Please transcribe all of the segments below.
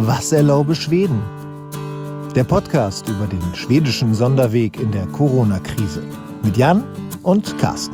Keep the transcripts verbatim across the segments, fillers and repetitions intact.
Was erlaube Schweden? Der Podcast über den schwedischen Sonderweg in der Corona-Krise mit Jan und Carsten.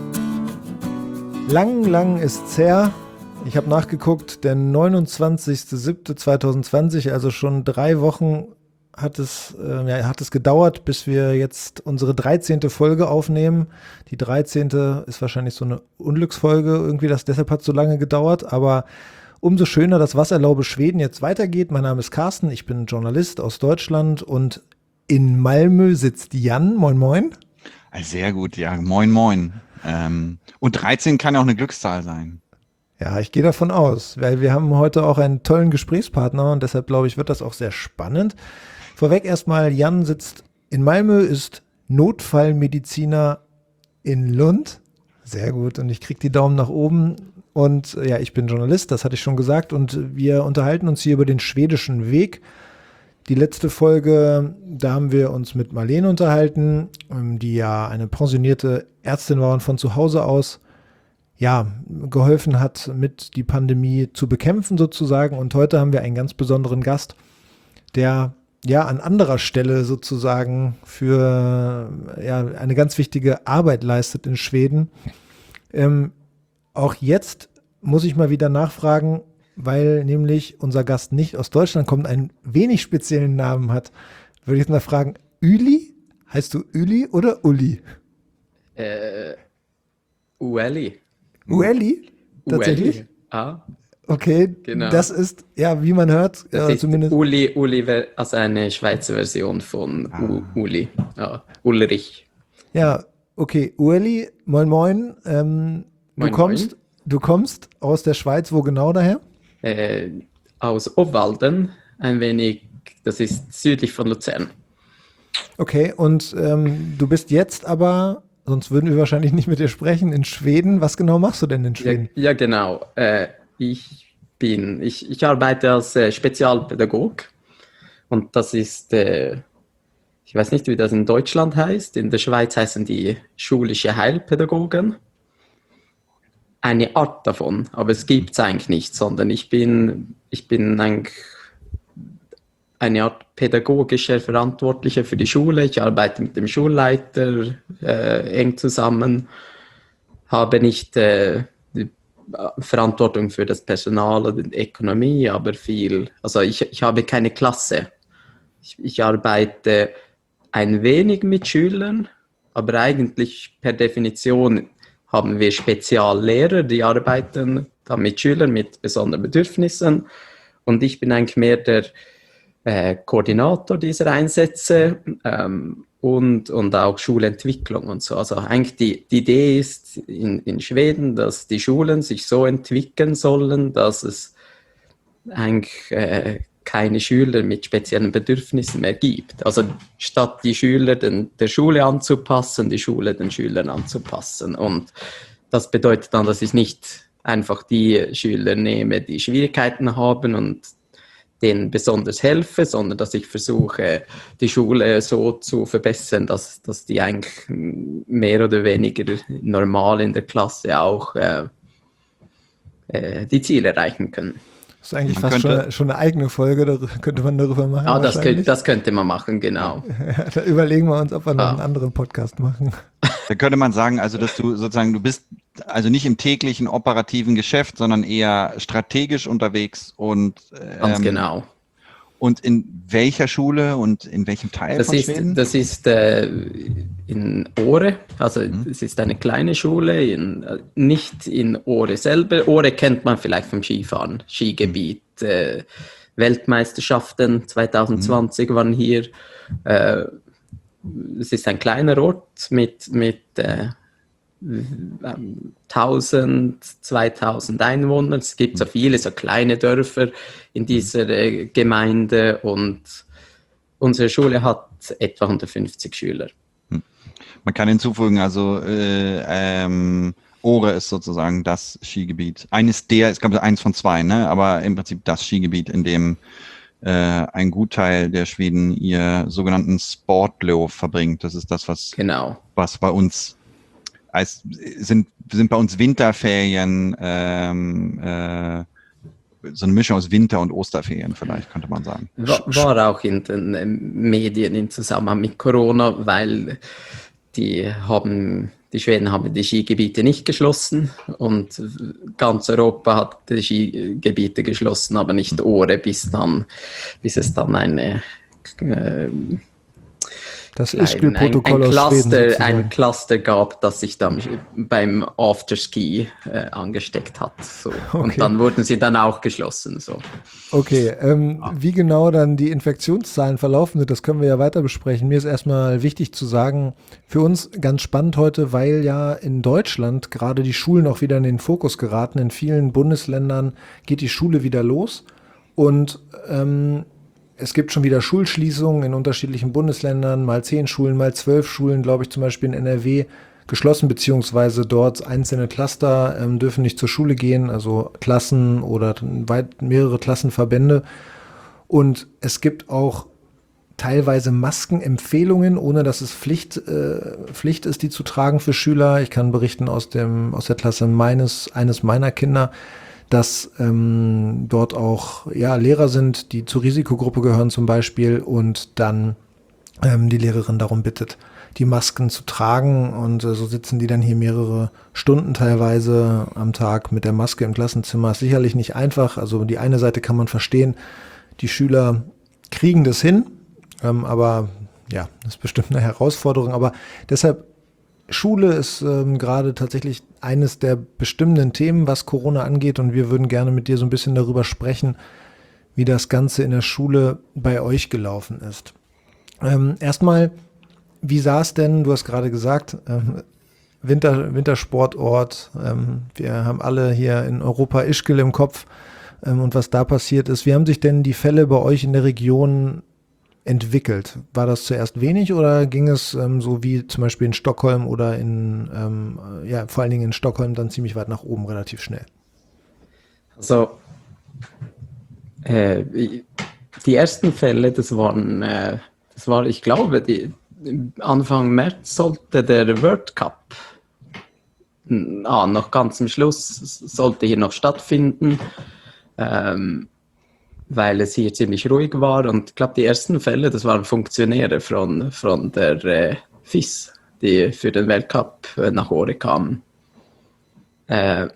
Lang, lang ist's her. Ich habe nachgeguckt, der neunundzwanzigster siebter zweitausendzwanzig, also schon drei Wochen hat es, äh, ja, hat es gedauert, bis wir jetzt unsere dreizehnte Folge aufnehmen. Die dreizehnte ist wahrscheinlich so eine Unglücksfolge, irgendwie, das, deshalb hat es so lange gedauert, aber umso schöner, dass Was erlaube Schweden jetzt weitergeht. Mein Name ist Carsten, ich bin Journalist aus Deutschland und in Malmö sitzt Jan. Moin, moin. Sehr gut, ja, moin, moin. Ähm, und dreizehn kann ja auch eine Glückszahl sein. Ja, ich gehe davon aus, weil wir haben heute auch einen tollen Gesprächspartner und deshalb glaube ich, wird das auch sehr spannend. Vorweg erstmal, Jan sitzt in Malmö, ist Notfallmediziner in Lund. Sehr gut, und ich kriege die Daumen nach oben. Und ja, ich bin Journalist, das hatte ich schon gesagt. Und wir unterhalten uns hier über den schwedischen Weg. Die letzte Folge, da haben wir uns mit Marlene unterhalten, die ja eine pensionierte Ärztin war und von zu Hause aus ja, geholfen hat, mit die Pandemie zu bekämpfen sozusagen. Und heute haben wir einen ganz besonderen Gast, der ja an anderer Stelle sozusagen für ja eine ganz wichtige Arbeit leistet in Schweden. Ähm, auch jetzt muss ich mal wieder nachfragen, weil nämlich unser Gast nicht aus Deutschland kommt, einen wenig speziellen Namen hat. Würde ich jetzt mal fragen, Üli? Heißt du Üli oder Uli? Äh, Ueli. Ueli? Tatsächlich? Ueli. Ah. Okay, Genau. Das ist, ja, wie man hört, das äh, ist zumindest. Uli, Uli, also eine Schweizer Version von Ah. U, Uli. Ja, Ulrich. Ja, okay, Ueli, moin moin. Ähm, Moin, du kommst, moin. du kommst aus der Schweiz, wo genau daher? Äh, aus Obwalden, ein wenig, das ist südlich von Luzern. Okay, und ähm, du bist jetzt aber, sonst würden wir wahrscheinlich nicht mit dir sprechen, in Schweden. Was genau machst du denn in Ja, Schweden? ja genau. Äh, ich bin, ich, ich arbeite als äh, Spezialpädagog und das ist, äh, ich weiß nicht, wie das in Deutschland heißt. In der Schweiz heißen die schulische Heilpädagogen. Eine Art davon, aber es gibt es eigentlich nicht, sondern ich bin, ich bin eigentlich eine Art pädagogischer Verantwortlicher für die Schule. Ich arbeite mit dem Schulleiter äh, eng zusammen, habe nicht äh, die Verantwortung für das Personal oder die Ökonomie, aber viel, also ich, ich habe keine Klasse. Ich, ich arbeite ein wenig mit Schülern, aber eigentlich per Definition haben wir Speziallehrer, die arbeiten dann mit Schülern mit besonderen Bedürfnissen. Und ich bin eigentlich mehr der äh, Koordinator dieser Einsätze ähm, und, und auch Schulentwicklung und so. Also eigentlich die, die Idee ist in, in Schweden, dass die Schulen sich so entwickeln sollen, dass es eigentlich äh, keine Schüler mit speziellen Bedürfnissen mehr gibt. Also statt die Schüler den, der Schule anzupassen, die Schule den Schülern anzupassen. Und das bedeutet dann, dass ich nicht einfach die Schüler nehme, die Schwierigkeiten haben und denen besonders helfe, sondern dass ich versuche, die Schule so zu verbessern, dass, dass die eigentlich mehr oder weniger normal in der Klasse auch äh, äh, die Ziele erreichen können. Das ist eigentlich Man fast könnte- schon, schon eine eigene Folge, da könnte man darüber machen. Ah, das, könnte, wahrscheinlich. das könnte man machen, genau. Da überlegen wir uns, ob wir noch Ah. einen anderen Podcast machen. Da könnte man sagen, also dass du sozusagen, du bist also nicht im täglichen operativen Geschäft, sondern eher strategisch unterwegs und Ganz ähm, genau. Und in welcher Schule und in welchem Teil Das von ist, Schweden? das ist äh, in Åre, also Mhm. es ist eine kleine Schule, in, äh, nicht in Åre selber. Åre kennt man vielleicht vom Skifahren, Skigebiet. Äh, Weltmeisterschaften zwanzig zwanzig waren hier. Äh, es ist ein kleiner Ort mit, mit äh, tausend, zweitausend Einwohnern. Es gibt so viele, so kleine Dörfer in dieser äh, Gemeinde und unsere Schule hat etwa hundertfünfzig Schüler. Man kann hinzufügen, also äh, ähm, Åre ist sozusagen das Skigebiet. Eines der, es gab eins von zwei, ne? Aber im Prinzip das Skigebiet, in dem äh, ein Gutteil der Schweden ihr sogenannten Sportlov verbringt. Das ist das, was, Genau. was bei uns als sind, sind bei uns Winterferien ähm, äh, so eine Mischung aus Winter- und Osterferien vielleicht, könnte man sagen. War, war auch in den Medien in Zusammenhang mit Corona, weil die haben, die Schweden haben die Skigebiete nicht geschlossen und ganz Europa hat die Skigebiete geschlossen, aber nicht Åre, bis dann, bis es dann eine äh, Das Ein, Ischgl-Protokoll ein, ein, aus Schweden Cluster, sozusagen. ein Cluster gab, das sich dann beim Afterski äh, angesteckt hat. So. Okay. Und dann wurden sie dann auch geschlossen. So. Okay, ähm, wie genau dann die Infektionszahlen verlaufen sind, das können wir ja weiter besprechen. Mir ist erstmal wichtig zu sagen, für uns ganz spannend heute, weil ja in Deutschland gerade die Schulen auch wieder in den Fokus geraten. In vielen Bundesländern geht die Schule wieder los und ähm, es gibt schon wieder Schulschließungen in unterschiedlichen Bundesländern, mal zehn Schulen, mal zwölf Schulen, glaube ich, zum Beispiel in N R W geschlossen, beziehungsweise dort einzelne Cluster ähm, dürfen nicht zur Schule gehen, also Klassen oder weit mehrere Klassenverbände. Und es gibt auch teilweise Maskenempfehlungen, ohne dass es Pflicht, äh, Pflicht ist, die zu tragen für Schüler. Ich kann berichten aus dem aus der Klasse meines eines meiner Kinder, dass ähm, dort auch ja, Lehrer sind, die zur Risikogruppe gehören zum Beispiel und dann ähm, die Lehrerin darum bittet, die Masken zu tragen und äh, so sitzen die dann hier mehrere Stunden teilweise am Tag mit der Maske im Klassenzimmer. Ist sicherlich nicht einfach, also die eine Seite kann man verstehen, die Schüler kriegen das hin, ähm, aber ja, das ist bestimmt eine Herausforderung, aber deshalb Schule ist ähm, gerade tatsächlich eines der bestimmenden Themen, was Corona angeht und wir würden gerne mit dir so ein bisschen darüber sprechen, wie das Ganze in der Schule bei euch gelaufen ist. Ähm, erstmal, wie sah es denn, du hast gerade gesagt, ähm, Winter, Wintersportort, ähm, wir haben alle hier in Europa Ischgl im Kopf ähm, und was da passiert ist. Wie haben sich denn die Fälle bei euch in der Region entwickelt? War das zuerst wenig oder ging es ähm, so wie zum Beispiel in Stockholm oder in, ähm, ja, vor allen Dingen in Stockholm dann ziemlich weit nach oben, relativ schnell? Also, äh, die ersten Fälle, das waren, äh, das war, ich glaube, die, Anfang März sollte der World Cup, ah, noch ganz am Schluss, sollte hier noch stattfinden. Ähm, weil es hier ziemlich ruhig war und ich glaube, die ersten Fälle, das waren Funktionäre von, von der äh, F I S, die für den Weltcup äh, nach Åre kamen. Äh,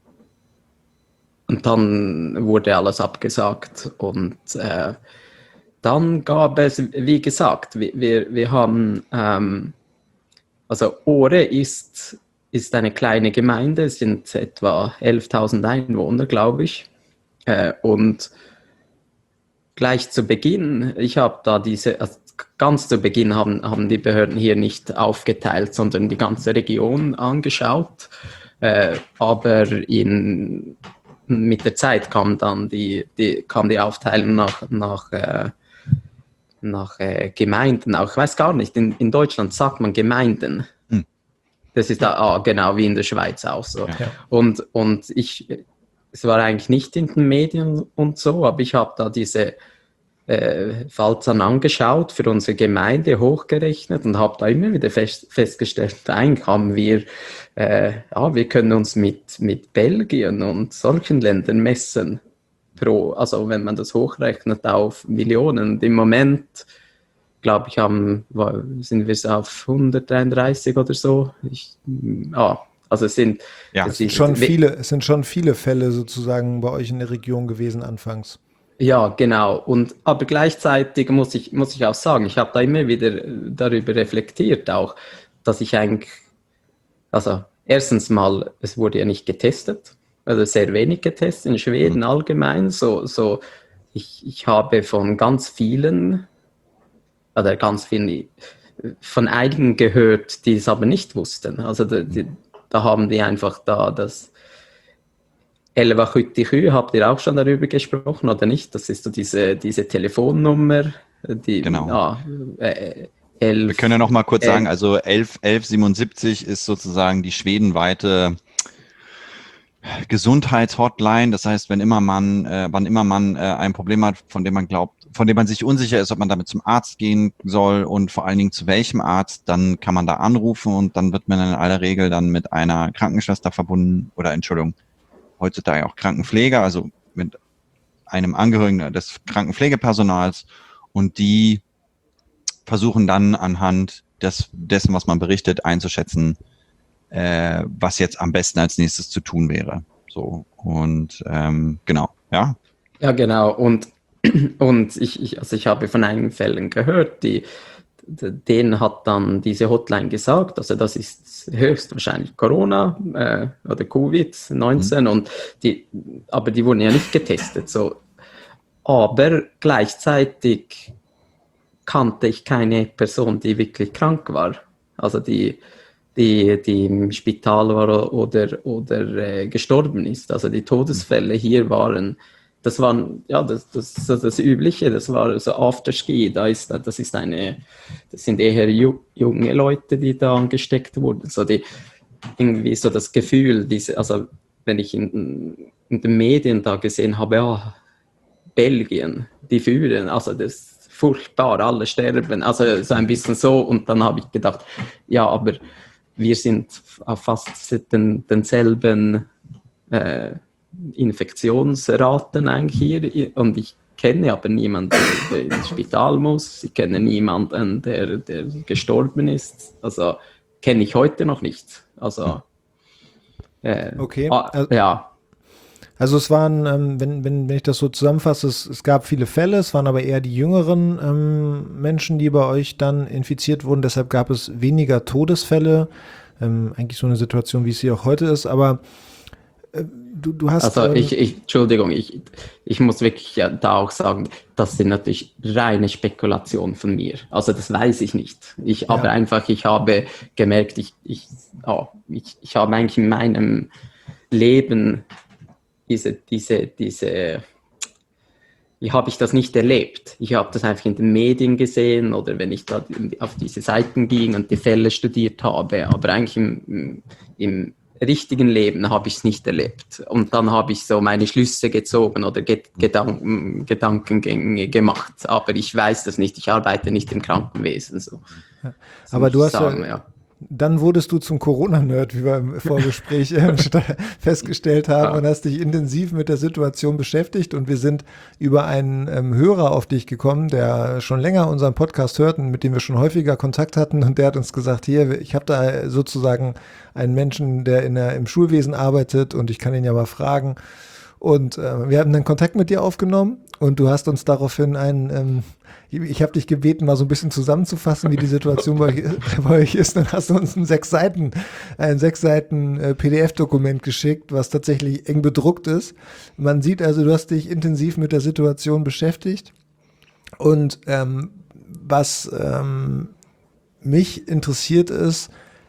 und dann wurde alles abgesagt und äh, dann gab es, wie gesagt, wir, wir, wir haben, ähm, also Åre ist, ist eine kleine Gemeinde, es sind etwa elftausend Einwohner, glaube ich, äh, und gleich zu Beginn, ich habe da diese, also ganz zu Beginn haben, haben die Behörden hier nicht aufgeteilt, sondern die ganze Region angeschaut. Äh, aber in, mit der Zeit kam dann die, die, kam die Aufteilung nach, nach, äh, nach äh, Gemeinden. Auch ich weiß gar nicht, in, in Deutschland sagt man Gemeinden. Hm. Das ist da, ah, genau wie in der Schweiz auch so. Ja. Und, und ich, es war eigentlich nicht in den Medien und so, aber ich habe da diese äh, Fallzahlen angeschaut, für unsere Gemeinde hochgerechnet und habe da immer wieder fest, festgestellt, eigentlich haben wir, äh, ja, wir können uns mit, mit Belgien und solchen Ländern messen, pro, also wenn man das hochrechnet auf Millionen. Und im Moment, glaube ich, haben, sind wir so auf hundertdreiunddreißig oder so. Ich, ja, Also es sind, ja, es sind schon viele, es sind schon viele Fälle sozusagen bei euch in der Region gewesen anfangs. Ja, genau. Und aber gleichzeitig muss ich muss ich auch sagen, ich habe da immer wieder darüber reflektiert auch, dass ich eigentlich, also erstens mal, es wurde ja nicht getestet, also sehr wenig getestet in Schweden mhm. allgemein. So so ich ich habe von ganz vielen oder ganz vielen von einigen gehört, die es aber nicht wussten. Also die, die, da haben die einfach da das elva sjuttiosju, habt ihr auch schon darüber gesprochen oder nicht? Das ist so diese, diese Telefonnummer. Die, genau. Ah, äh, elf, Wir können ja noch mal kurz elf, sagen, also elf elf siebenundsiebzig ist sozusagen die schwedenweite Gesundheitshotline. Das heißt, wenn immer man, äh, wann immer man äh, ein Problem hat, von dem man glaubt, von dem man sich unsicher ist, ob man damit zum Arzt gehen soll und vor allen Dingen zu welchem Arzt, dann kann man da anrufen und dann wird man in aller Regel dann mit einer Krankenschwester verbunden oder Entschuldigung, heutzutage auch Krankenpfleger, also mit einem Angehörigen des Krankenpflegepersonals und die versuchen dann anhand des, dessen, was man berichtet, einzuschätzen, äh, was jetzt am besten als nächstes zu tun wäre. So, und ähm, genau, ja. Ja, genau. Und, und ich, ich, also ich habe von einigen Fällen gehört, die, denen hat dann diese Hotline gesagt, also das ist höchstwahrscheinlich Corona äh, oder Covid neunzehn, mhm. und die, aber die wurden ja nicht getestet. So. Aber gleichzeitig kannte ich keine Person, die wirklich krank war. Also die, die, die im Spital war oder, oder äh, gestorben ist. Also die Todesfälle hier waren, das waren, ja, das, das, das, das Übliche, das war so Afterski, da ist, das ist eine, das sind eher ju, junge Leute, die da angesteckt wurden. So die, irgendwie so das Gefühl, diese, also wenn ich in, in den Medien da gesehen habe, ja, Belgien, die führen, also das ist furchtbar, alle sterben, also so ein bisschen so, und dann habe ich gedacht, ja, aber wir sind auf fast den, denselben äh, Infektionsraten eigentlich hier, und ich kenne aber niemanden, der ins Spital muss, ich kenne niemanden, der, der gestorben ist, also kenne ich heute noch nicht, also äh, okay, ah, ja. Also es waren, ähm, wenn, wenn, wenn ich das so zusammenfasse, es, es gab viele Fälle, es waren aber eher die jüngeren ähm, Menschen, die bei euch dann infiziert wurden, deshalb gab es weniger Todesfälle, ähm, eigentlich so eine Situation, wie es hier auch heute ist, aber äh, du, du hast... Also ähm, ich, ich, Entschuldigung, ich, ich muss wirklich ja da auch sagen, das sind natürlich reine Spekulationen von mir, also das weiß ich nicht. Ich habe ja. einfach, ich habe gemerkt, ich, ich, oh, ich, ich habe eigentlich in meinem Leben diese, diese, diese, wie habe ich das nicht erlebt? Ich habe das einfach in den Medien gesehen oder wenn ich da auf diese Seiten ging und die Fälle studiert habe, aber eigentlich im, im richtigen Leben habe ich es nicht erlebt. Und dann habe ich so meine Schlüsse gezogen oder Gedanken, Gedankengänge gemacht, aber ich weiß das nicht, ich arbeite nicht im Krankenwesen. So. Ja. Aber du hast sagen, ja, ja. Dann wurdest du zum Corona-Nerd, wie wir im Vorgespräch äh, festgestellt haben, ja. und hast dich intensiv mit der Situation beschäftigt. Und wir sind über einen ähm, Hörer auf dich gekommen, der schon länger unseren Podcast hört und mit dem wir schon häufiger Kontakt hatten. Und der hat uns gesagt, hier, ich habe da sozusagen einen Menschen, der in der, im Schulwesen arbeitet und ich kann ihn ja mal fragen. Und äh, wir haben dann Kontakt mit dir aufgenommen und du hast uns daraufhin einen, ähm, ich habe dich gebeten, mal so ein bisschen zusammenzufassen, wie die Situation bei euch, bei euch ist. Dann hast du uns ein sechs Seiten, ein sechs Seiten äh, P D F-Dokument geschickt, was tatsächlich eng bedruckt ist. Man sieht also, du hast dich intensiv mit der Situation beschäftigt. Und ähm, was ähm, mich interessiert ist,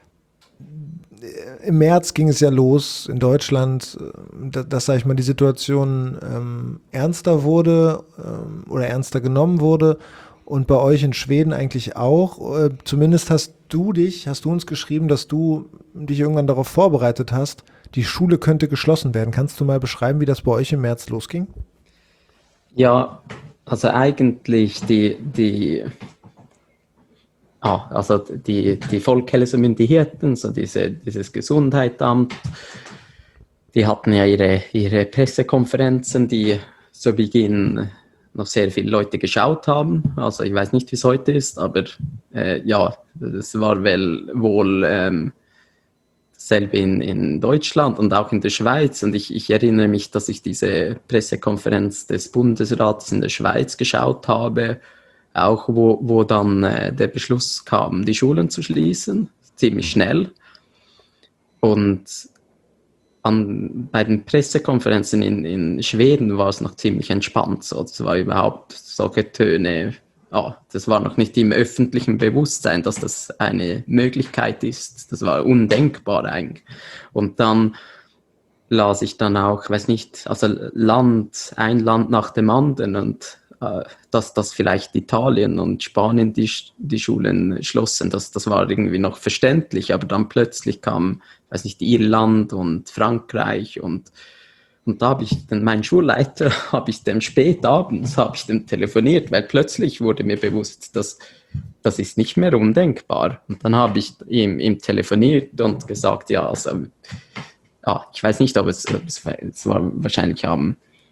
im März ging es ja los in Deutschland, dass, dass sag ich mal, die Situation ähm, ernster wurde ähm, oder ernster genommen wurde und bei euch in Schweden eigentlich auch. Äh, zumindest hast du dich, hast du uns geschrieben, dass du dich irgendwann darauf vorbereitet hast, die Schule könnte geschlossen werden. Kannst du mal beschreiben, wie das bei euch im März losging? Ja, also eigentlich die, die Ah, also die, die Folkhälsomyndigheten, so diese, dieses Gesundheitsamt, die hatten ja ihre, ihre Pressekonferenzen, die zu Beginn noch sehr viele Leute geschaut haben. Also ich weiß nicht, wie es heute ist, aber äh, ja, es war wel, wohl ähm, dasselbe in, in Deutschland und auch in der Schweiz. Und ich, ich erinnere mich, dass ich diese Pressekonferenz des Bundesrates in der Schweiz geschaut habe, auch wo, wo dann äh, der Beschluss kam, die Schulen zu schließen, ziemlich schnell. Und an, bei den Pressekonferenzen in, in Schweden war es noch ziemlich entspannt. So. Das war überhaupt solche Töne, oh, das war noch nicht im öffentlichen Bewusstsein, dass das eine Möglichkeit ist. Das war undenkbar eigentlich. Und dann las ich dann auch, ich weiß nicht, also Land, ein Land nach dem anderen und dass das vielleicht Italien und Spanien die, die Schulen schlossen, das, das war irgendwie noch verständlich, aber dann plötzlich kam, weiß nicht, Irland und Frankreich und, und da habe ich dann meinen Schulleiter, habe ich dem spät abends, habe ich dem telefoniert, weil plötzlich wurde mir bewusst, dass das ist nicht mehr undenkbar. Und dann habe ich ihm, ihm telefoniert und gesagt, ja, also, ja, ich weiß nicht, ob es, es war wahrscheinlich am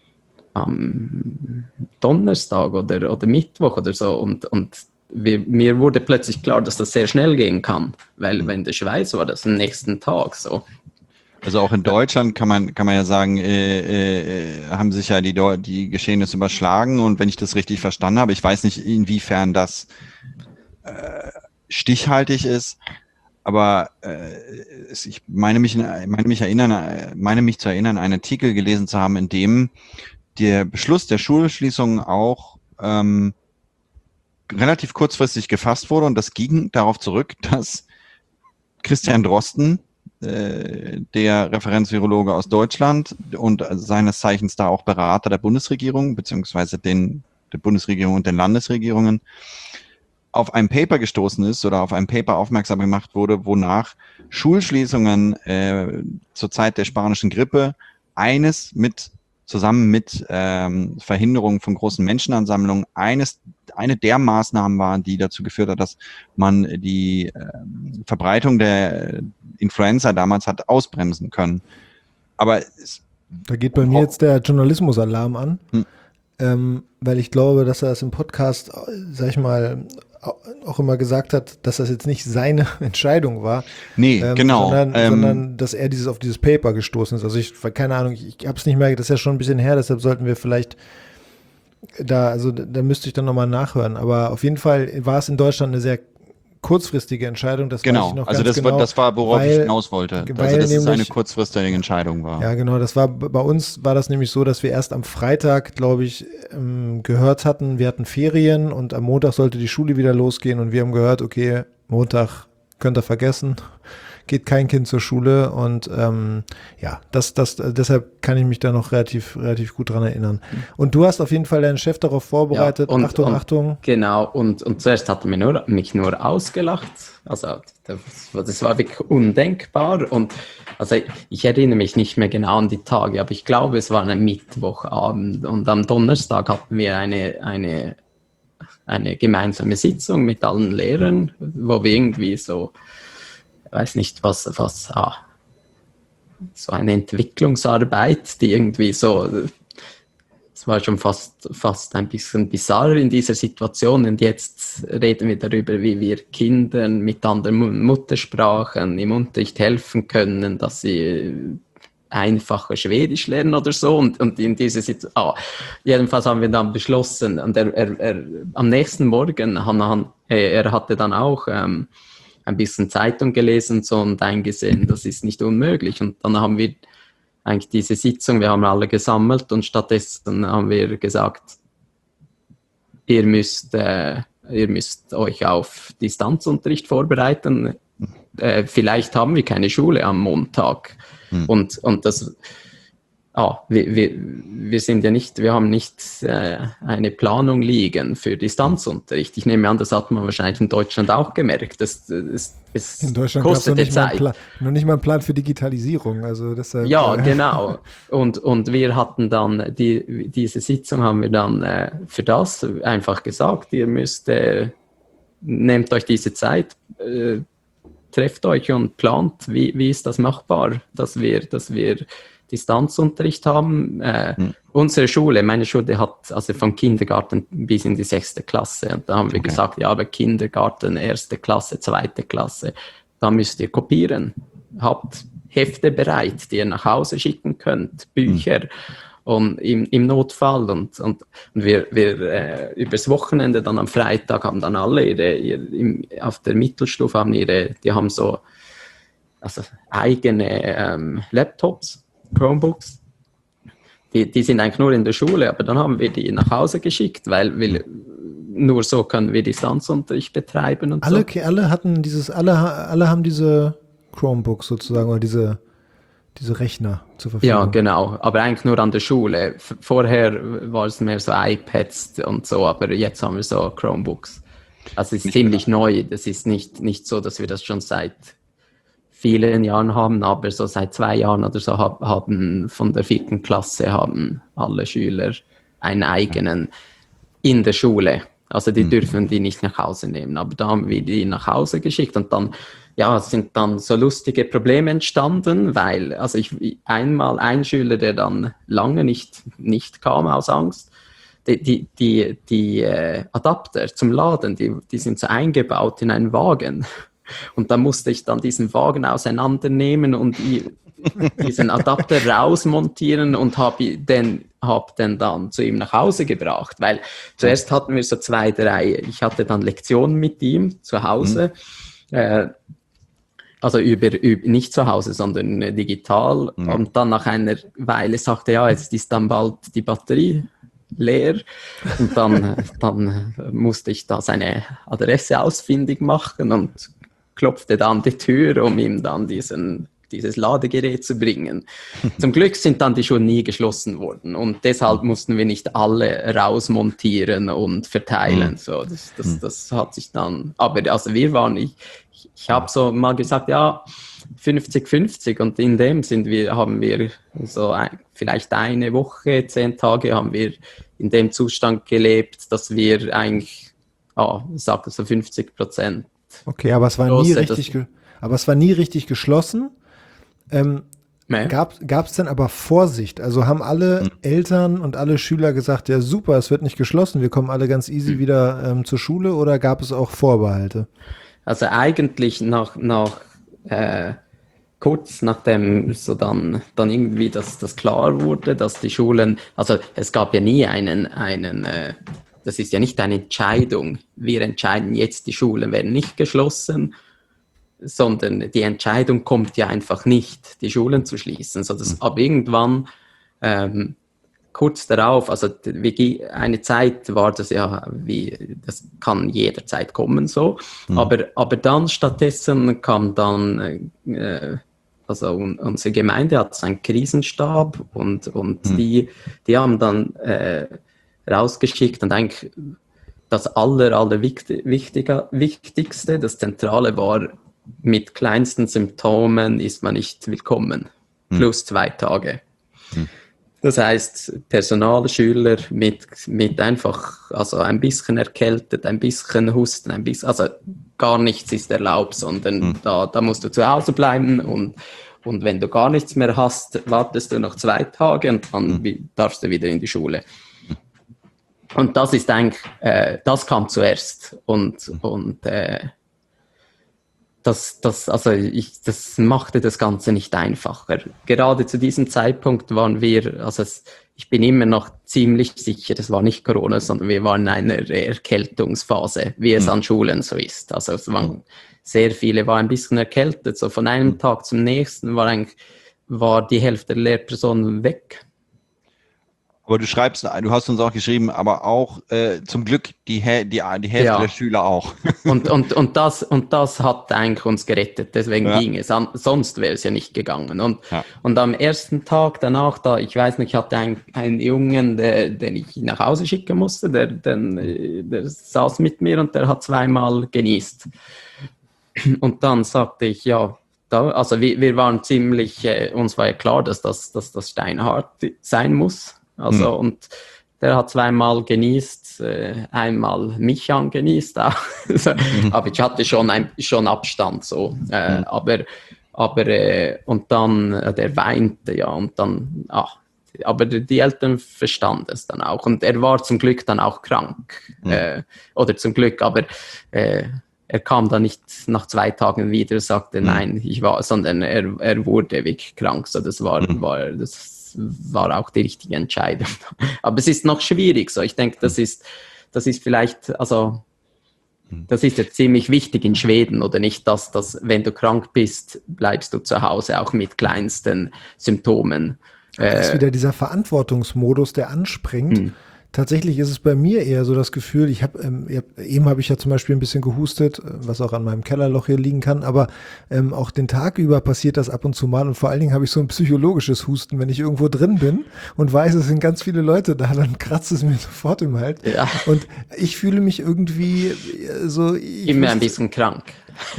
am Donnerstag oder, oder Mittwoch oder so und, und wir, mir wurde plötzlich klar, dass das sehr schnell gehen kann, weil in der Schweiz war das am nächsten Tag so. Also auch in Deutschland kann man kann man ja sagen, äh, äh, haben sich ja die, die Geschehnisse überschlagen und wenn ich das richtig verstanden habe, ich weiß nicht, inwiefern das äh, stichhaltig ist, aber äh, ich meine mich, meine mich erinnern, meine mich zu erinnern, einen Artikel gelesen zu haben, in dem der Beschluss der Schulschließung auch ähm, relativ kurzfristig gefasst wurde und das ging darauf zurück, dass Christian Drosten, der Referenzvirologe aus Deutschland und seines Zeichens da auch Berater der Bundesregierung beziehungsweise den, der Bundesregierung und den Landesregierungen, auf ein Paper gestoßen ist oder auf ein Paper aufmerksam gemacht wurde, wonach Schulschließungen äh, zur Zeit der spanischen Grippe eines mit zusammen mit ähm, Verhinderung von großen Menschenansammlungen eines eine der Maßnahmen waren, die dazu geführt hat, dass man die äh, Verbreitung der Influenza damals hat ausbremsen können. Aber es, da geht bei mir jetzt der Journalismusalarm an, hm. ähm, weil ich glaube, dass er es im Podcast, sag ich mal, auch immer gesagt hat, dass das jetzt nicht seine Entscheidung war. Nee, ähm, genau. Sondern, ähm, sondern dass er dieses auf dieses Paper gestoßen ist. Also ich, keine Ahnung, ich, ich habe es nicht mehr, das ist ja schon ein bisschen her, deshalb sollten wir vielleicht da, also da müsste ich dann nochmal nachhören. Aber auf jeden Fall war es in Deutschland eine sehr kurzfristige Entscheidung. Das genau, weiß ich noch also ganz das genau, war, das war, worauf weil, ich hinaus wollte. Weil also dass nämlich, es eine kurzfristige Entscheidung war. Ja, genau. Das war bei uns war das nämlich so, dass wir erst am Freitag, glaube ich, ähm, gehört hatten, wir hatten Ferien und am Montag sollte die Schule wieder losgehen und wir haben gehört, okay, Montag könnt ihr vergessen, geht kein Kind zur Schule und ähm, ja, das, das, deshalb kann ich mich da noch relativ, relativ gut dran erinnern. Und du hast auf jeden Fall deinen Chef darauf vorbereitet. Ja, und, Achtung, und, Achtung. Genau, und, und zuerst hat er mich nur, mich nur ausgelacht. Also das, das war wirklich undenkbar. Und also ich erinnere mich nicht mehr genau an die Tage, aber ich glaube, es war ein Mittwochabend und am Donnerstag hatten wir eine, eine, eine gemeinsame Sitzung mit allen Lehrern, wo wir irgendwie so, ich weiß nicht, was, was, ah, so eine Entwicklungsarbeit, die irgendwie so, es war schon fast, fast ein bisschen bizarr in dieser Situation und jetzt reden wir darüber, wie wir Kindern mit anderen Muttersprachen im Unterricht helfen können, dass sie einfacher Schwedisch lernen oder so und, und in dieser Situation, ah, jedenfalls haben wir dann beschlossen und er, er, er, am nächsten Morgen, er, er hatte dann auch ähm, ein bisschen Zeitung gelesen so, und eingesehen, das ist nicht unmöglich. Und dann haben wir eigentlich diese Sitzung, wir haben alle gesammelt und stattdessen haben wir gesagt, ihr müsst, äh, ihr müsst euch auf Distanzunterricht vorbereiten. Äh, vielleicht haben wir keine Schule am Montag. Hm. Und, und das, ah, wir, wir, wir sind ja nicht, wir haben nicht äh, eine Planung liegen für Distanzunterricht. Ich nehme an, das hat man wahrscheinlich in Deutschland auch gemerkt. Das, das, das in Deutschland gab es noch, nicht mal Plan, noch nicht mal einen Plan für Digitalisierung. Also deshalb, ja, äh, genau. Und, und wir hatten dann, die, diese Sitzung haben wir dann äh, für das einfach gesagt, ihr müsst, äh, nehmt euch diese Zeit, äh, trefft euch und plant, wie, wie ist das machbar, dass wir, dass wir Distanzunterricht haben. Äh, hm. Unsere Schule, meine Schule hat also vom Kindergarten bis in die sechste Klasse. Und da haben wir okay. gesagt, ja, aber Kindergarten, erste Klasse, zweite Klasse, da müsst ihr kopieren. Habt Hefte bereit, die ihr nach Hause schicken könnt, Bücher hm. und im, im Notfall. Und, und, und wir, wir äh, übers Wochenende, dann am Freitag, haben dann alle ihre, ihre im, auf der Mittelstufe haben ihre, die haben so also eigene ähm, Laptops, Chromebooks, die, die sind eigentlich nur in der Schule, aber dann haben wir die nach Hause geschickt, weil wir, nur so können wir Distanzunterricht betreiben und alle, so. Alle hatten dieses, alle, alle haben diese Chromebooks sozusagen oder diese, diese Rechner zur Verfügung. Ja, genau, aber eigentlich nur an der Schule. Vorher war es mehr so iPads und so, aber jetzt haben wir so Chromebooks. Also es ist ziemlich neu, das ist nicht, nicht so, dass wir das schon seit vielen Jahren haben, aber so seit zwei Jahren oder so hab, haben von der vierten Klasse haben alle Schüler einen eigenen in der Schule. Also die mhm. dürfen die nicht nach Hause nehmen, aber da haben wir die nach Hause geschickt und dann ja, es sind dann so lustige Probleme entstanden, weil, also ich einmal ein Schüler, der dann lange nicht, nicht kam aus Angst, die, die, die, die äh, Adapter zum Laden, die, die sind so eingebaut in einen Wagen. Und da musste ich dann diesen Wagen auseinandernehmen und die, diesen Adapter rausmontieren und habe den, hab den dann zu ihm nach Hause gebracht. Weil zuerst hatten wir so zwei, drei, ich hatte dann Lektionen mit ihm zu Hause. Mhm. Äh, also über, über, nicht zu Hause, sondern digital. Mhm. Und dann nach einer Weile sagte er, ja, jetzt ist dann bald die Batterie leer. Und dann, dann musste ich da seine Adresse ausfindig machen und klopfte dann die Tür, um ihm dann diesen, dieses Ladegerät zu bringen. Zum Glück sind dann die Schulen nie geschlossen worden und deshalb mussten wir nicht alle rausmontieren und verteilen. So, das, das, das hat sich dann, aber also wir waren, ich, ich habe so mal gesagt, ja, fünfzig fünfzig und in dem sind wir, haben wir so ein, vielleicht eine Woche, zehn Tage haben wir in dem Zustand gelebt, dass wir eigentlich, ah, ich sage so fünfzig Prozent. Okay, aber es war nie richtig, ge- aber es war nie richtig geschlossen. Ähm, nee. Gab es denn aber Vorsicht? Also haben alle mhm. Eltern und alle Schüler gesagt, ja super, es wird nicht geschlossen, wir kommen alle ganz easy mhm. wieder ähm, zur Schule, oder gab es auch Vorbehalte? Also eigentlich nach, nach äh, kurz nachdem so dann, dann irgendwie das, das klar wurde, dass die Schulen, also es gab ja nie einen, einen äh, das ist ja nicht eine Entscheidung, wir entscheiden jetzt, die Schulen werden nicht geschlossen, sondern die Entscheidung kommt ja einfach nicht, die Schulen zu schließen. So dass ab irgendwann, ähm, kurz darauf, also wie, eine Zeit war das ja, wie das kann jederzeit kommen so, mhm. aber, aber dann stattdessen kam dann, äh, also unsere Gemeinde hat so einen Krisenstab und, und mhm. die, die haben dann äh, rausgeschickt und eigentlich das aller, aller wichtiger, wichtigste, das Zentrale war, mit kleinsten Symptomen ist man nicht willkommen, hm. plus zwei Tage. Hm. Das heißt, Personal, Schüler mit, mit einfach, also ein bisschen erkältet, ein bisschen Husten, ein bisschen, also gar nichts ist erlaubt, sondern hm. da, da musst du zu Hause bleiben und, und wenn du gar nichts mehr hast, wartest du noch zwei Tage und dann hm. darfst du wieder in die Schule. Und das ist eigentlich, äh, das kam zuerst und, und äh, das, das, also ich, das machte das Ganze nicht einfacher. Gerade zu diesem Zeitpunkt waren wir, also es, ich bin immer noch ziemlich sicher, das war nicht Corona, sondern wir waren in einer Erkältungsphase, wie es mhm. an Schulen so ist. Also es waren sehr viele, waren ein bisschen erkältet. So von einem Tag zum nächsten war eigentlich, war die Hälfte der Lehrpersonen weg. Aber du schreibst, du hast uns auch geschrieben, aber auch äh, zum Glück die, die, die Hälfte ja. der Schüler auch. und, und, und, das, und das hat eigentlich uns gerettet, deswegen ja. ging es. An, sonst wäre es ja nicht gegangen. Und, ja. und am ersten Tag danach, da, ich weiß nicht, ich hatte einen, einen Jungen, der, den ich nach Hause schicken musste, der, den, der saß mit mir und der hat zweimal genießt. Und dann sagte ich, ja, da, also wir, wir waren ziemlich, äh, uns war ja klar, dass das, dass das steinhart sein muss. Also, mhm. und der hat zweimal genießt, äh, einmal mich angenießt auch. mhm. Aber ich hatte schon, ein, schon Abstand, so. Äh, mhm. Aber, aber, äh, und dann, äh, der weinte, ja, und dann, ach, aber die Eltern verstanden es dann auch. Und er war zum Glück dann auch krank. Mhm. Äh, oder zum Glück, aber, äh, er kam dann nicht nach zwei Tagen wieder und sagte, mhm. nein, ich war, sondern er, er wurde wirklich krank. So, das war, mhm. war, das, war auch die richtige Entscheidung. Aber es ist noch schwierig so. Ich denke, das ist, das ist vielleicht, also, das ist jetzt ziemlich wichtig in Schweden, oder nicht, dass, dass, wenn du krank bist, bleibst du zu Hause, auch mit kleinsten Symptomen. Das ist wieder dieser Verantwortungsmodus, der anspringt. Hm. Tatsächlich ist es bei mir eher so das Gefühl, ich habe, ähm, eben habe ich ja zum Beispiel ein bisschen gehustet, was auch an meinem Kellerloch hier liegen kann, aber ähm, auch den Tag über passiert das ab und zu mal und vor allen Dingen habe ich so ein psychologisches Husten, wenn ich irgendwo drin bin und weiß, es sind ganz viele Leute da, dann kratzt es mir sofort im Hals. Ja. Und ich fühle mich irgendwie so... Immer ein bisschen krank.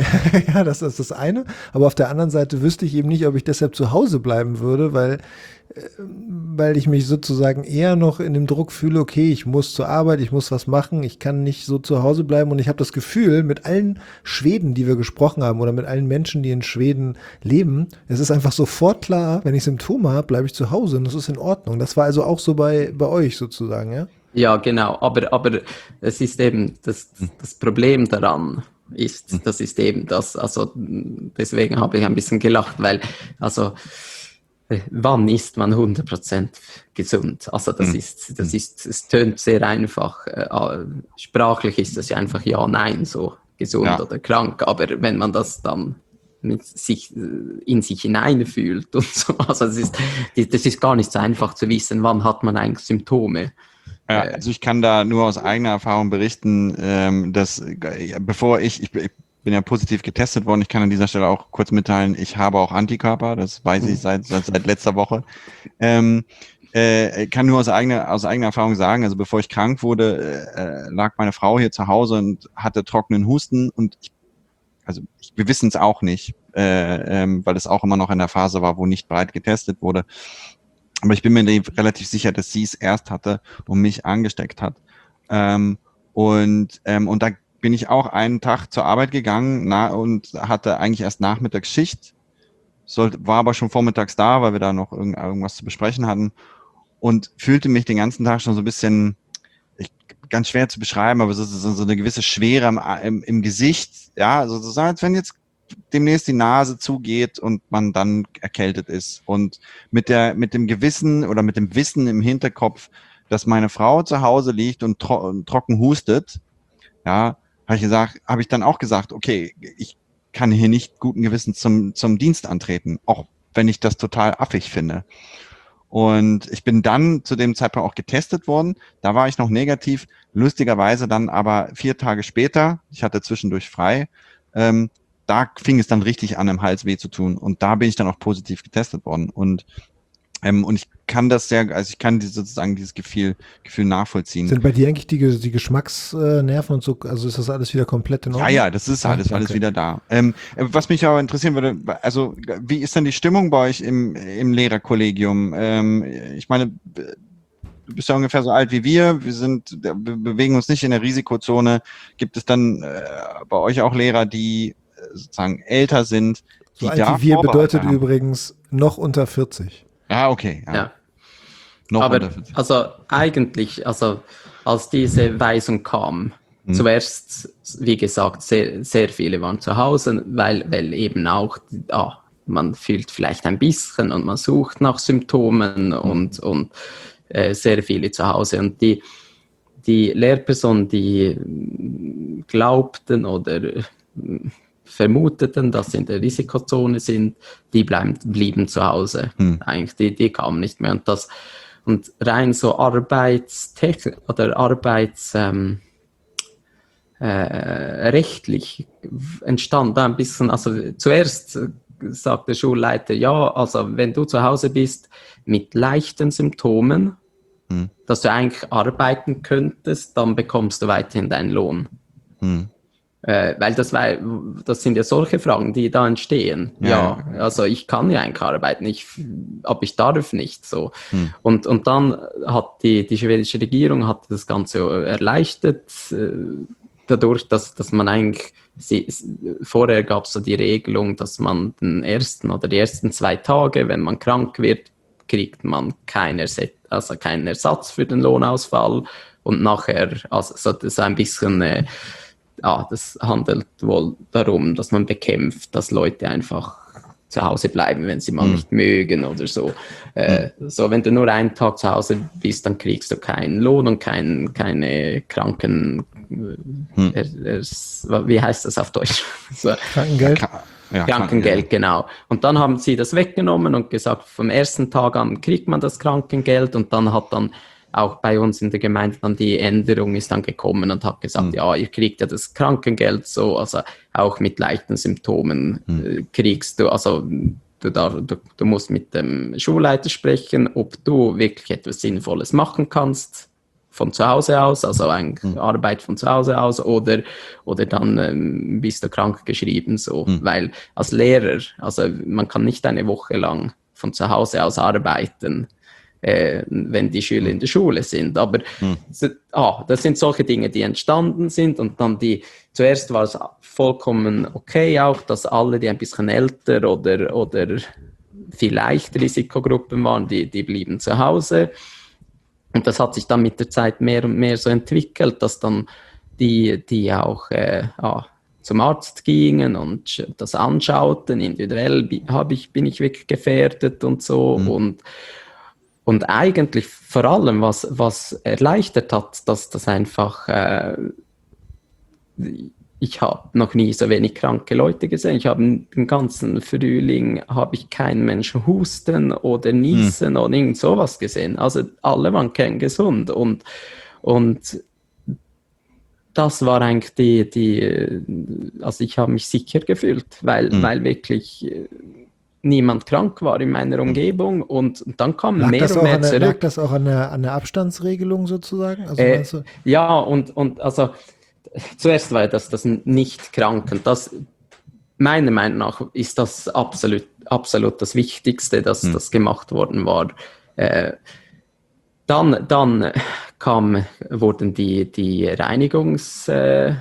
Ja, das ist das eine, aber auf der anderen Seite wüsste ich eben nicht, ob ich deshalb zu Hause bleiben würde, weil weil ich mich sozusagen eher noch in dem Druck fühle, okay, ich muss zur Arbeit, ich muss was machen, ich kann nicht so zu Hause bleiben und ich habe das Gefühl, mit allen Schweden, die wir gesprochen haben oder mit allen Menschen, die in Schweden leben, es ist einfach sofort klar, wenn ich Symptome habe, bleibe ich zu Hause und das ist in Ordnung. Das war also auch so bei, bei euch sozusagen, ja? Ja, genau, aber, aber es ist eben das, das Problem daran ist, das ist eben das, also deswegen habe ich ein bisschen gelacht, weil, also wann ist man hundert Prozent gesund? Also das ist, das ist, es tönt sehr einfach. Äh, sprachlich ist das ja einfach ja, nein, so gesund ja. oder krank. Aber wenn man das dann mit sich, in sich hineinfühlt und so, also das ist, das ist gar nicht so einfach zu wissen, wann hat man eigentlich Symptome. Ja, also ich kann da nur aus eigener Erfahrung berichten, ähm, dass bevor ich, ich, ich bin ja positiv getestet worden. Ich kann an dieser Stelle auch kurz mitteilen, ich habe auch Antikörper, das weiß ich seit, seit, seit letzter Woche. Ähm, äh, kann nur aus eigener, aus eigener Erfahrung sagen, also bevor ich krank wurde, äh, lag meine Frau hier zu Hause und hatte trockenen Husten und ich, also ich, wir wissen es auch nicht, äh, ähm, weil es auch immer noch in der Phase war, wo nicht breit getestet wurde. Aber ich bin mir relativ sicher, dass sie es erst hatte und mich angesteckt hat. Ähm, und, ähm, und da bin ich auch einen Tag zur Arbeit gegangen na, und hatte eigentlich erst Nachmittagsschicht, sollte, war aber schon vormittags da, weil wir da noch irgend, irgendwas zu besprechen hatten und fühlte mich den ganzen Tag schon so ein bisschen, ich, ganz schwer zu beschreiben, aber so, so, so eine gewisse Schwere im, im, im Gesicht, ja, also so, als wenn jetzt demnächst die Nase zugeht und man dann erkältet ist und mit der, mit dem Gewissen oder mit dem Wissen im Hinterkopf, dass meine Frau zu Hause liegt und, tro und trocken hustet, ja, habe ich gesagt, habe ich dann auch gesagt, okay, ich kann hier nicht guten Gewissens zum, zum Dienst antreten, auch wenn ich das total affig finde. Und ich bin dann zu dem Zeitpunkt auch getestet worden. Da war ich noch negativ, lustigerweise dann aber vier Tage später, ich hatte zwischendurch frei, ähm, da fing es dann richtig an, im Hals weh zu tun. Und da bin ich dann auch positiv getestet worden. Und Ähm, und ich kann das sehr, also ich kann die, sozusagen dieses Gefühl, Gefühl nachvollziehen. Sind bei dir eigentlich die, die Geschmacksnerven und so, also ist das alles wieder komplett in Ordnung? Ja, ja, das ist alles, okay. alles wieder da. Ähm, was mich aber interessieren würde, also wie ist denn die Stimmung bei euch im, im Lehrerkollegium? Ähm, ich meine, du bist ja ungefähr so alt wie wir, wir sind, wir bewegen uns nicht in der Risikozone. Gibt es dann äh, bei euch auch Lehrer, die sozusagen älter sind? Die so alt wie wir bedeutet haben? Übrigens noch unter vierzig. Ah, okay. Ja. ja. Noch Aber also eigentlich, also als diese Weisung kam, hm. zuerst, wie gesagt, sehr, sehr viele waren zu Hause, weil, weil eben auch, ah, man fühlt vielleicht ein bisschen und man sucht nach Symptomen hm. und, und äh, sehr viele zu Hause. Und die, die Lehrpersonen, die glaubten oder vermuteten, dass sie in der Risikozone sind, die bleiben, blieben zu Hause. Hm. Eigentlich, die, die kamen nicht mehr. Und das, und rein so Arbeitstechnik oder Arbeits, ähm, äh, rechtlich entstand da ein bisschen, also zuerst sagt der Schulleiter, ja, also wenn du zu Hause bist mit leichten Symptomen, hm. dass du eigentlich arbeiten könntest, dann bekommst du weiterhin deinen Lohn. Hm. Äh, weil das, war, das sind ja solche Fragen, die da entstehen. Ja, ja also ich kann ja eigentlich arbeiten, ich, aber ich darf nicht so. Hm. Und, und dann hat die, die schwedische Regierung hat das Ganze erleichtert, äh, dadurch, dass, dass man eigentlich, sie, vorher gab es so die Regelung, dass man den ersten oder die ersten zwei Tage, wenn man krank wird, kriegt man keinen Ersatz, also keinen Ersatz für den Lohnausfall und nachher, also so, das ist ein bisschen... Äh, Ja, das handelt wohl darum, dass man bekämpft, dass Leute einfach zu Hause bleiben, wenn sie mal mhm. nicht mögen oder so. Äh, mhm. So, wenn du nur einen Tag zu Hause bist, dann kriegst du keinen Lohn und kein, keine Kranken... Mhm. Er, er, wie heißt das auf Deutsch? So. Krankengeld? Ja, Krankengeld, genau. Und dann haben sie das weggenommen und gesagt, vom ersten Tag an kriegt man das Krankengeld und dann hat dann auch bei uns in der Gemeinde dann die Änderung ist dann gekommen und hat gesagt, mhm. ja, ihr kriegt ja das Krankengeld so, also auch mit leichten Symptomen mhm. äh, kriegst du, also du, darf, du, du musst mit dem Schulleiter sprechen, ob du wirklich etwas Sinnvolles machen kannst von zu Hause aus, also eine mhm. Arbeit von zu Hause aus oder, oder dann ähm, bist du krank geschrieben, so, mhm. weil als Lehrer, also man kann nicht eine Woche lang von zu Hause aus arbeiten, äh, wenn die Schüler in der Schule sind. Aber hm. so, ah, das sind solche Dinge, die entstanden sind und dann die, zuerst war es vollkommen okay auch, dass alle, die ein bisschen älter oder, oder vielleicht Risikogruppen waren, die, die blieben zu Hause. Und das hat sich dann mit der Zeit mehr und mehr so entwickelt, dass dann die, die auch äh, ah, zum Arzt gingen und das anschauten, individuell hab ich, bin ich wirklich gefährdet und so. Mhm. Und, und eigentlich vor allem, was, was erleichtert hat, dass das einfach, äh, ich habe noch nie so wenig kranke Leute gesehen. Ich habe den ganzen Frühling, habe ich keinen Menschen husten oder niesen mhm. oder irgend sowas gesehen. Also alle waren kerngesund und, und das war eigentlich die, die, also ich habe mich sicher gefühlt, weil, mhm. weil wirklich niemand krank war in meiner Umgebung und dann kam lag mehr und mehr der, zurück. Lag das auch an der, an der Abstandsregelung sozusagen? Also äh, ja, und, und also zuerst war das das Nicht-Kranken. Das, meiner Meinung nach ist das absolut, absolut das Wichtigste, dass mhm. das gemacht worden war. Äh, Dann, dann kam, wurden die, die Reinigungsprotokolle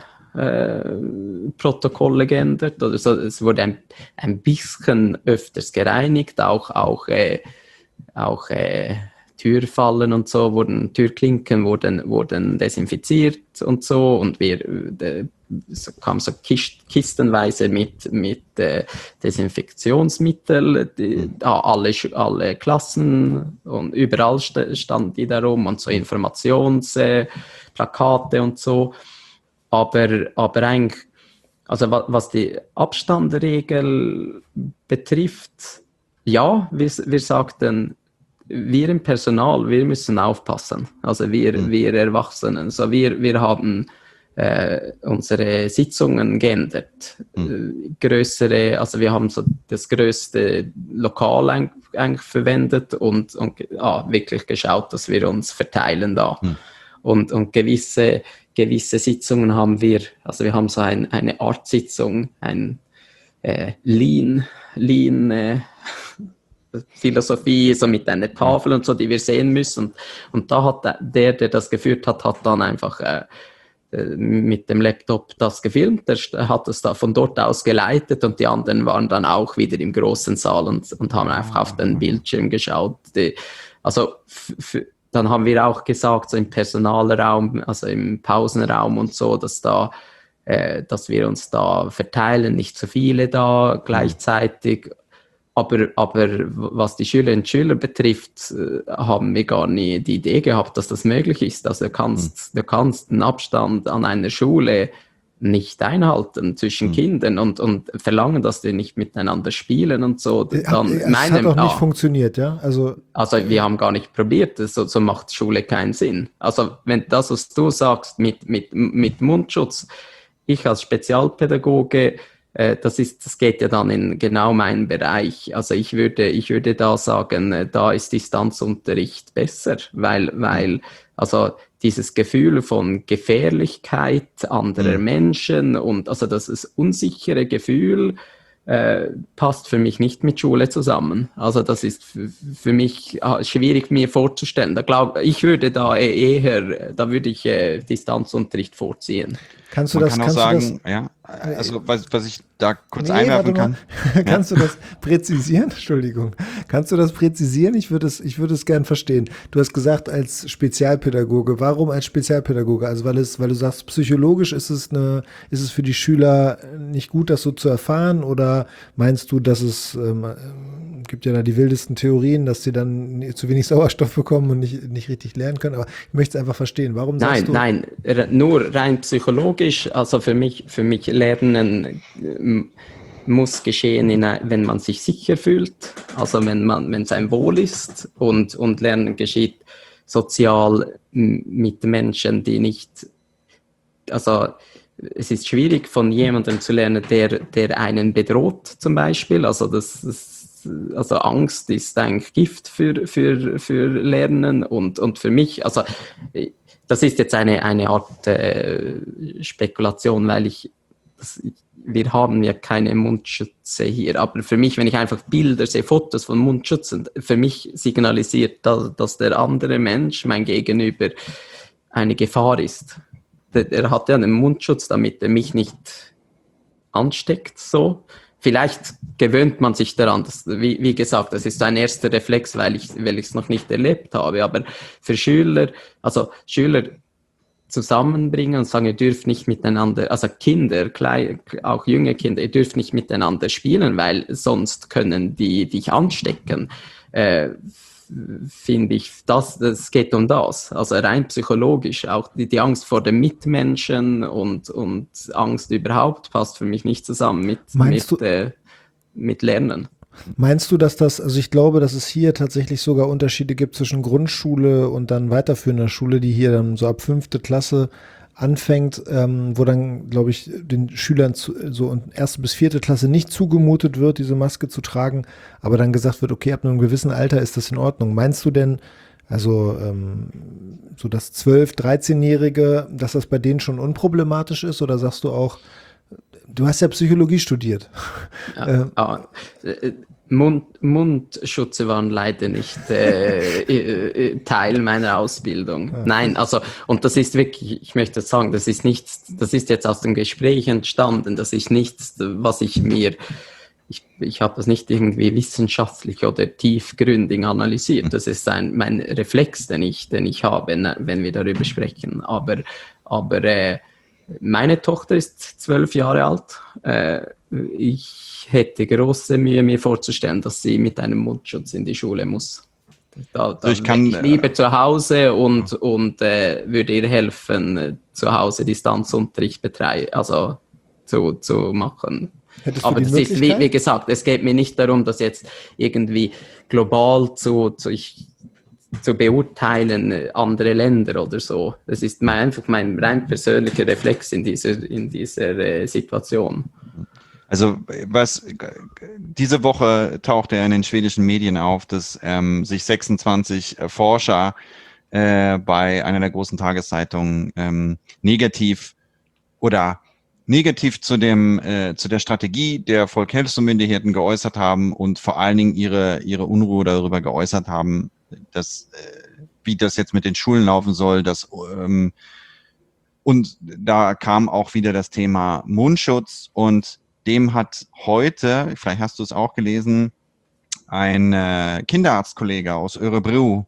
äh, äh, geändert. Also es wurde ein, ein bisschen öfters gereinigt, auch, auch, äh, auch äh, Türfallen und so, wurden, Türklinken wurden, wurden desinfiziert und so. Und wir äh, es kam so Kist, kistenweise mit, mit äh, Desinfektionsmittel, die, ah, alle, alle Klassen und überall st- standen die da rum und so Informationsplakate äh, und so. Aber, aber eigentlich, also was, was die Abstandregel betrifft, ja, wir, wir sagten, wir im Personal, wir müssen aufpassen. Also wir, mhm. wir Erwachsenen, so wir, wir haben Äh, unsere Sitzungen geändert. Mhm. Äh, größere, also wir haben so das größte Lokal eigentlich, eigentlich verwendet und, und ah, wirklich geschaut, dass wir uns verteilen da. Mhm. Und, und gewisse, gewisse Sitzungen haben wir, also wir haben so ein, eine Art Sitzung, ein äh, Lean, Lean äh, Philosophie, so mit einer Tafel und so, die wir sehen müssen. Und, und da hat der, der das geführt hat, hat dann einfach äh, mit dem Laptop das gefilmt, der hat es da von dort aus geleitet und die anderen waren dann auch wieder im großen Saal und, und haben einfach auf den Bildschirm geschaut. Die, also f- f- dann haben wir auch gesagt, so im Personalraum, also im Pausenraum und so, dass da, äh, dass wir uns da verteilen, nicht so viele da gleichzeitig. Aber, aber was die Schülerinnen und Schüler betrifft, haben wir gar nie die Idee gehabt, dass das möglich ist. Also du kannst, du kannst einen Abstand an einer Schule nicht einhalten zwischen mhm. Kindern und, und verlangen, dass die nicht miteinander spielen und so. Dann es meinem, hat auch nicht ah, funktioniert, ja? Also, also wir haben gar nicht probiert, so, so macht Schule keinen Sinn. Also wenn das, was du sagst mit, mit, mit Mundschutz, ich als Spezialpädagoge, Das, ist, das geht ja dann in genau meinen Bereich. Also ich würde, ich würde da sagen, da ist Distanzunterricht besser, weil, weil also dieses Gefühl von Gefährlichkeit anderer mhm. Menschen und also das ist unsichere Gefühl äh, passt für mich nicht mit Schule zusammen. Also das ist f- für mich äh, schwierig mir vorzustellen. Da glaube ich würde da eher, da würde ich äh, Distanzunterricht vorziehen. Kannst du Man das, kann auch kannst sagen, du das, ja, also was, was ich da kurz nee, einwerfen kann. Kannst ja. du das präzisieren? Entschuldigung. Kannst du das präzisieren? Ich würde es, ich würde es gern verstehen. Du hast gesagt, als Spezialpädagoge. Warum als Spezialpädagoge? Also weil es, weil du sagst, psychologisch ist es eine, ist es für die Schüler nicht gut, das so zu erfahren? Oder meinst du, dass es ähm, gibt ja da die wildesten Theorien, dass sie dann zu wenig Sauerstoff bekommen und nicht, nicht richtig lernen können? Aber ich möchte es einfach verstehen. Warum sagst du? Nein, nein, nur rein psychologisch. Also für mich, für mich Lernen muss geschehen, in, wenn man sich sicher fühlt, also wenn man, wenn es einem wohl ist und, und Lernen geschieht sozial mit Menschen, die nicht, also es ist schwierig von jemandem zu lernen, der, der einen bedroht zum Beispiel, also das, das also Angst ist eigentlich Gift für, für, für Lernen und, und für mich, also das ist jetzt eine, eine Art äh, Spekulation, weil ich, das, wir haben ja keine Mundschütze hier. Aber für mich, wenn ich einfach Bilder sehe, Fotos von Mundschützen, für mich signalisiert, dass, dass der andere Mensch, mein Gegenüber, eine Gefahr ist. Der, er hat ja einen Mundschutz, damit er mich nicht ansteckt, so. Vielleicht gewöhnt man sich daran, das, wie, wie gesagt, das ist ein erster Reflex, weil ich weil ich es noch nicht erlebt habe, aber für Schüler, also Schüler zusammenbringen und sagen, ihr dürft nicht miteinander, also Kinder, klein, auch junge Kinder, ihr dürft nicht miteinander spielen, weil sonst können die dich anstecken, äh, finde ich, das, das geht um das. Also rein psychologisch, auch die, die Angst vor den Mitmenschen und, und Angst überhaupt passt für mich nicht zusammen mit, mit, äh, mit Lernen. Meinst du, dass das, also ich glaube, dass es hier tatsächlich sogar Unterschiede gibt zwischen Grundschule und dann weiterführender Schule, die hier dann so ab fünfte Klasse anfängt, ähm, wo dann, glaube ich, den Schülern zu, so in erste bis vierte Klasse nicht zugemutet wird, diese Maske zu tragen, aber dann gesagt wird, okay, ab einem gewissen Alter ist das in Ordnung. Meinst du denn, also ähm, so das zwölf-, dreizehnjährige, dass das bei denen schon unproblematisch ist, oder sagst du auch, du hast ja Psychologie studiert. Ja, ähm, ah, äh, Mund, Mundschutze waren leider nicht äh, äh, Teil meiner Ausbildung. Ja. Nein, also, und das ist wirklich, ich möchte sagen, das ist nichts, das ist jetzt aus dem Gespräch entstanden, das ist nichts, was ich mir, ich, ich habe das nicht irgendwie wissenschaftlich oder tiefgründig analysiert. Das ist ein, mein Reflex, den ich, den ich habe, wenn wir darüber sprechen. Aber, aber äh, meine Tochter ist zwölf Jahre alt. Äh, ich hätte große Mühe, mir vorzustellen, dass sie mit einem Mundschutz in die Schule muss. Da, da ich kann ich lieber zu Hause und, und äh, würde ihr helfen, äh, zu Hause Distanzunterricht betreiben, also zu, zu machen. Aber das ist, wie, wie gesagt, es geht mir nicht darum, dass jetzt irgendwie global zu, zu, ich, zu beurteilen, andere Länder oder so. Das ist mein, einfach mein rein persönlicher Reflex in dieser, in dieser äh, Situation. Also was diese Woche tauchte ja in den schwedischen Medien auf, dass ähm, sich sechsundzwanzig äh, Forscher äh, bei einer der großen Tageszeitungen ähm, negativ oder negativ zu dem äh, zu der Strategie der Volkshelsemyndigheten geäußert haben und vor allen Dingen ihre ihre Unruhe darüber geäußert haben, dass äh, wie das jetzt mit den Schulen laufen soll, dass ähm, und da kam auch wieder das Thema Mundschutz, und dem hat heute, vielleicht hast du es auch gelesen, ein äh, Kinderarztkollege aus Örebro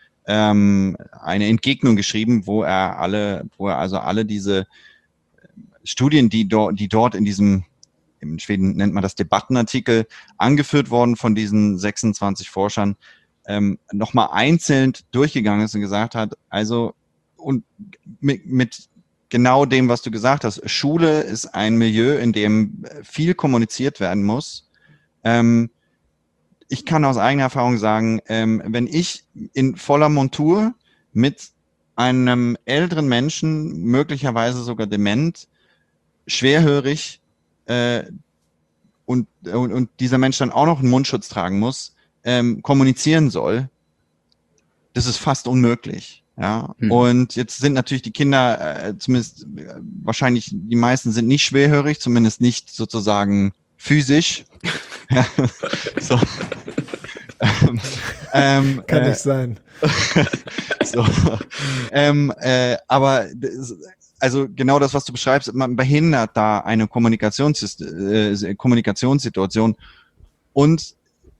ähm, eine Entgegnung geschrieben, wo er alle, wo er also alle diese Studien, die dort, die dort in diesem, in Schweden nennt man das Debattenartikel, angeführt worden von diesen sechsundzwanzig Forschern, ähm, nochmal einzeln durchgegangen ist und gesagt hat, also und mit, mit genau dem, was du gesagt hast. Schule ist ein Milieu, in dem viel kommuniziert werden muss. Ähm, ich kann aus eigener Erfahrung sagen, ähm, wenn ich in voller Montur mit einem älteren Menschen, möglicherweise sogar dement, schwerhörig äh, und, und, und dieser Mensch dann auch noch einen Mundschutz tragen muss, ähm, kommunizieren soll, das ist fast unmöglich. Ja, mhm. Und jetzt sind natürlich die Kinder, äh, zumindest äh, wahrscheinlich die meisten sind nicht schwerhörig, zumindest nicht sozusagen physisch. Ja, so. ähm, ähm, Kann äh, nicht sein. so. ähm, äh, aber also genau das, was du beschreibst, man behindert da eine Kommunikations äh, Kommunikationssituation und,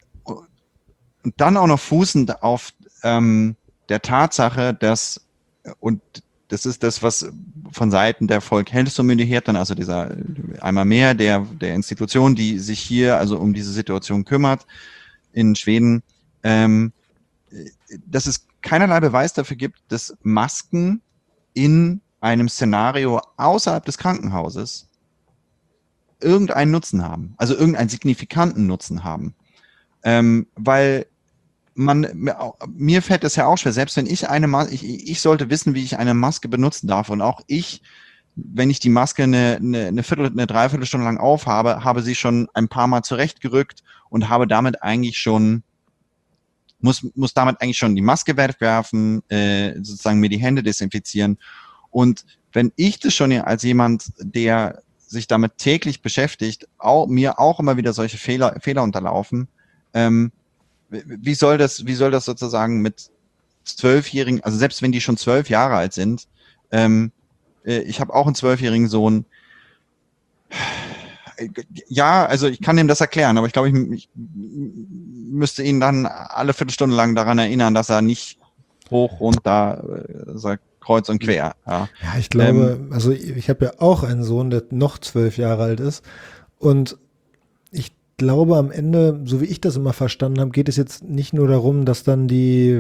und dann auch noch fußend auf ähm, der Tatsache, dass, und das ist das, was von Seiten der Volkshelsemyndigheten, also dieser einmal mehr der, der Institution, die sich hier also um diese Situation kümmert in Schweden, ähm, dass es keinerlei Beweis dafür gibt, dass Masken in einem Szenario außerhalb des Krankenhauses irgendeinen Nutzen haben, also irgendeinen signifikanten Nutzen haben. Ähm, weil man, mir fällt es ja auch schwer, selbst wenn ich eine Maske, ich, ich sollte wissen, wie ich eine Maske benutzen darf, und auch ich, wenn ich die Maske eine, eine, eine Viertel, eine Dreiviertelstunde lang aufhabe, habe sie schon ein paar Mal zurechtgerückt und habe damit eigentlich schon, muss, muss damit eigentlich schon die Maske wegwerfen, äh, sozusagen mir die Hände desinfizieren. Und wenn ich das schon als jemand, der sich damit täglich beschäftigt, auch, mir auch immer wieder solche Fehler, Fehler unterlaufen. Ähm, wie soll das, wie soll das sozusagen mit Zwölfjährigen, also selbst wenn die schon zwölf Jahre alt sind, ähm, äh, ich habe auch einen zwölfjährigen Sohn. Ja, also ich kann ihm das erklären, aber ich glaube, ich, ich müsste ihn dann alle Viertelstunde lang daran erinnern, dass er nicht hoch, runter, äh, kreuz und quer. Ja, ja ich glaube, ähm, also ich, ich habe ja auch einen Sohn, der noch zwölf Jahre alt ist und ich glaube am Ende, so wie ich das immer verstanden habe, geht es jetzt nicht nur darum, dass dann die